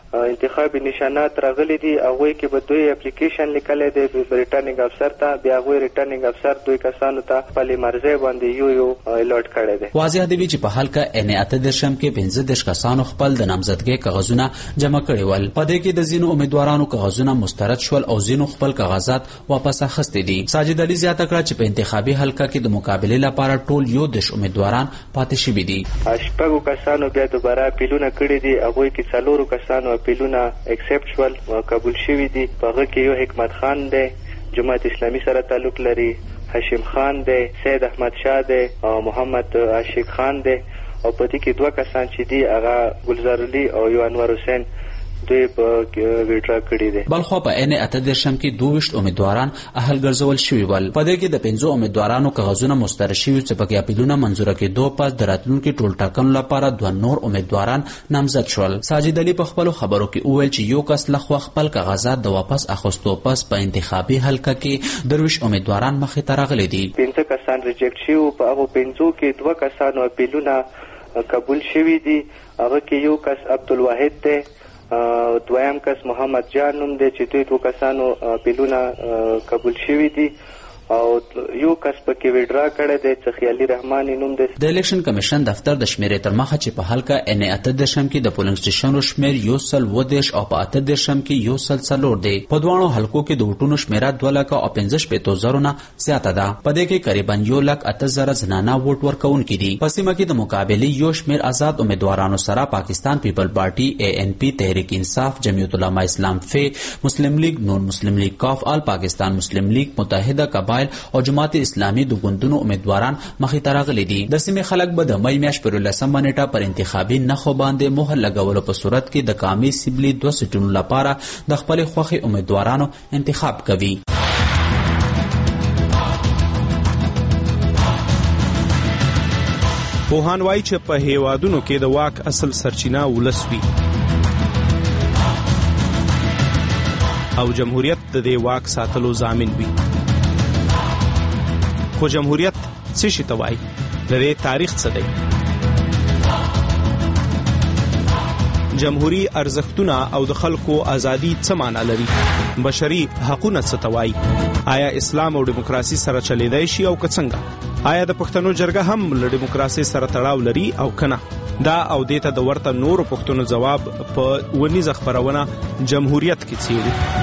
انتخابي نشانات راغلي دي هغوی کې به دوی اپلیکیشن لیکلی دی ریټرنینګ افسر ته، بیا هغوی ریټرنینګ افسر دوی کسانو ته خپلې مرضۍ باندې یو یو الارټ کړی دی. واضح دی چې په حلقه ان اته دېرشم کې پنځه دېرش کسانو خپل د نامزدګۍ کاغذونه جمع کړي ول. په دې کې د ځینو امیدوارانو کاغذونه مسترد شول او ځینو خپل کاغذات واپس اخیستي دي. ساجد علي زیاته کړه چې په انتخابي حلقه کې د مقابلې لپاره ټول یو دېرش امیدواران پاتې شوي دي. شپږو کسانو بیا دوباره اپیلونه کړي دي، هغوی کې څلورو کسانو اپیلونه اکسپټ شول او قبول شوي دي. په هغه کې یو حکمت خان دی، جماعت اسلامي سره تعلق لري، هاشم خان دی، سید احمد شاه دی او محمد عاشق خان دی. او په دې کې دوه کسان چې دي هغه ګلزار علي او یو انور حسین دوی په ویډرا کړی دي. بلخو په ان اته دېرشم کې دوه ویشت امیدواران اهل ګرځول شوي ول. په دې کې د پنځو امیدوارانو کاغذونه مسترد شوي چې پکې اپیلونه منظوره کېدو پس د راتلونکي ټول ټاکنو لپاره دوه نور امیدواران نامزد شول. ساجد علي په خپلو خبرو کې وویل چې یو کس لخوا خپل کاغذات د واپس اخیستو پس په انتخابي حلقه کې درویش امیدواران مخې ته راغلي دي. پنځه کسان ریجیکټ شوي، په هغو پنځو کې دوه کسانو اپیلونه قبول شوي دي. هغه کې یو کس عبدالواحد دی، دویم کس محمد جان نوم دی چې دوی دوه کسانو اپیلونه قبول شوي دي او یو کس پکې ویډرا کړی دی چې خیالي رحماني نوم دی. د الیکشن کمیشن دفتر د شمیرې تر مخه چې په حلقه ان اته دېرشم کې د پولنګ سټیشنونو شمیر یو سل اووه دېرش او په اته دېرشم کې یو سل څلور دی. په دواړو حلقو کې د ووټونو شمیره دوه لکه او پنځه شپېتو زرو نه زیاته ده. په دې کې قریبا یو لک اته زره زنانه ووټ ورکوونکي دي. په سیمه کې د مقابلې یو شمیر آزاد امیدوارانو سره پاکستان پیپل پارټي، اے ان پی، تحریک انصاف، جمعیت علماء اسلام فی، مسلم لیگ نون، مسلم لیگ کاف، آل پاکستان مسلم لیگ، متحده قبایل او جماعت اسلامي د ګوندونو امیدواران مخې ته راغلي دي. د سیمې خلک به د مۍ میاشت پر لسمه نیټه پر انتخابي نښو باندې مهر لګولو په صورت کې د کامې سیبلي دوه سیټونو لپاره د خپلې خوښې امیدوارانو انتخاب کوي. پوهان وایي چې په هیوادونو کې د واک اصل سرچینه ولس وي او جمهوریت د دې واک ساتلو ضامن وي. خو جمهوریت څه شي ته وایي؟ د دې تاریخ څه دی؟ جمهوری ارزښتونه او د خلکو ازادي څه معنا لري؟ بشري حقوقونه څه ته وایي؟ آیا اسلام او دیموکراسي سره چلیدای شي او که څنګه؟ آیا د پښتنو جرګه هم له دیموکراسي سره تړاو لري او کنه؟ دا او دیته د ورته نورو پښتنو جواب په ونیزه خبرونه جمهوریت کې څیړي.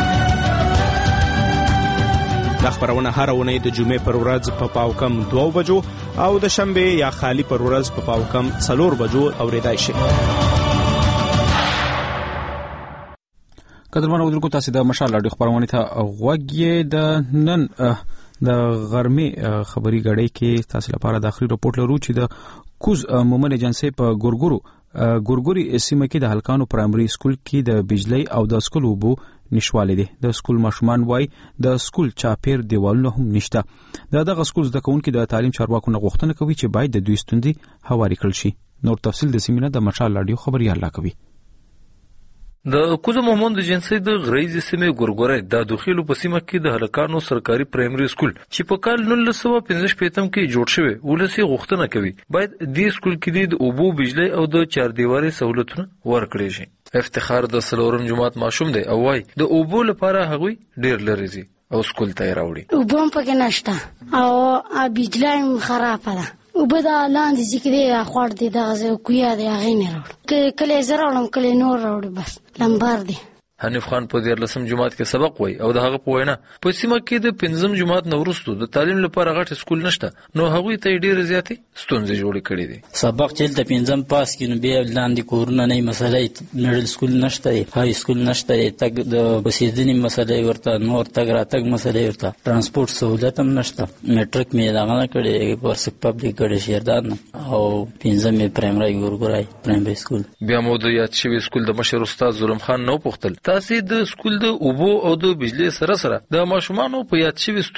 دا خبرونه هر ونې د جمعې پر ورځ په پاو کم دوه بجو او د شنبه یا خالی پر ورځ په پاو کم څلور بجو اوریدای شي. قدرمن اودونکو تاسو د مشال اډو خبرونه ته غوږی د نن د غرمې خبري غړې کې تاسو لپاره د اخري رپورت لرو چې د کوز مومن ایجنسی په ګورګورو ګورګوري سیمه کې د هلکانو پرایمري سکول کې د بجلی او د سکول وبو نشواله دي. د سکول ماشومان وای د سکول چاپیر دیوالونه هم نشته. د دغه سکول زده کوونکي د تعلیم چارواکو نه غوښتنه کوي چې باید د دوی ستوندې هواري کړل شي. نور تفصیل د سیمینه د مشال رادیو خبري الله کوي. د کوزه مومند ایجنسی د غریزي سیمه ګورګورای د داخلو په سیمه کې د هلکانو سرکاري پرایمري سکول چې په کال نولس سوه پنځه شپږم کې جوړ شوی ولسی غوښتنه کوي باید دې سکول کې د اوبو بجلی او د چاردیواري سہولتونه ورکړي شي. افتخار د سلورم جماعت ماشوم دی او وايي د اوبو لپاره هغوی ډیر لري زی او سکول ته راوړي. اوبو پکې نشته او بجلی هم خرابه ده. وبدا لاندې ذکر دی خوړ دی دغه کویا دی هغه نه راوړ کله زراړم کله نور راوړ بس لمبار دی. حنیف خان په دیارلسم جماعت کې سبق وای او د هغه په وینا په سیمه کې د پنځم جماعت نورستو د تعلیم لپاره غټ سکول نشته نو هغه ته ډیره زیاتې ستونزې جوړې کړې دي. سبق چې د پنځم پاس کې نو بیا لاندې کورونه نه مسلې میډل سکول نشته، های سکول نشته، تک د بسیدنی مسلې ورته نور تک را تک مسلې ورته ترانسپورت سہولت هم نشته. میټریک مې دا نه کړې ورسک پبلک کړې شهردار او پنځم پرایمري ګورګورای پرایمري سکول. بیا مو د یاد شوی سکول د مشر استاد ظلم خان نو پختل تاسو د سکول د اوبو او د بجلی سره سره د ماشومانو په یاد شوی ستونزو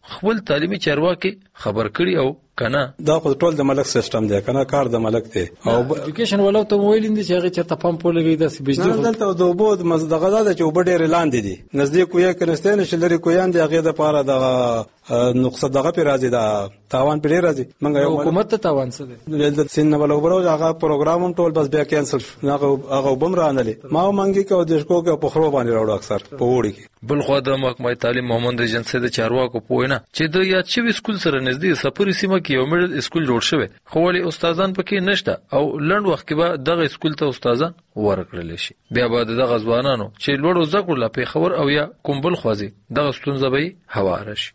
خپل تعلیمي چارواکي خبر کړي او کنه دا خو ټول د ملک سیستم دی کنه کار د ملک دی او اډوکیشن ولو ته موبایل اندي چې هغه چرته پمپ ولګي د بجلی نه دلته د وبو د مزدغه ده چې وبډې لاندې دي نزدیک کوی کنستان شلري کویان دی هغه د پاره د نقصه دغه پی راځي دا تاوان پی راځي منګه یو حکومت ته تاوان څه دی د سین ولو برو هغه پروګرام هم ټول بس بیا کینسل هغه هغه بم رانلې ما منګي کو د شکو کې په خرو باندې راوړ اکثر په وړي کې بل خو د محکمه تعلیم محمد ایجنسی د چارواکو پوینه چې د یاد شوی سکول سره نږدې سفري سیمه کې یو مډل سکول جوړ شوی خو ولې استادان پکې نشته او لند وخت کې به دغه سکول ته استادان ورکړل شي بیا به دغه ځوانانو چې لوړو زده کړو په خبر او یا کومبل خوازي دغه ستونزه به هواره شي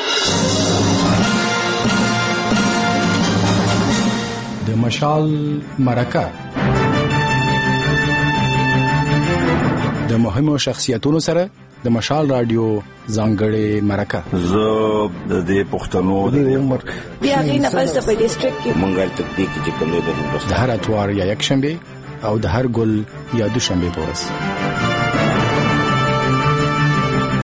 د مشال مرکه د مهمو شخصیتونو سره د مشال رادیو ځانګړې مرکه زه د دې پښتنو د عمر بیا غي نه پس د ډیسټریکټ کې منګل تکتیک چې کوم د هر اتوار یا یک شنبه او د هر ګل یا دوشنبه پورس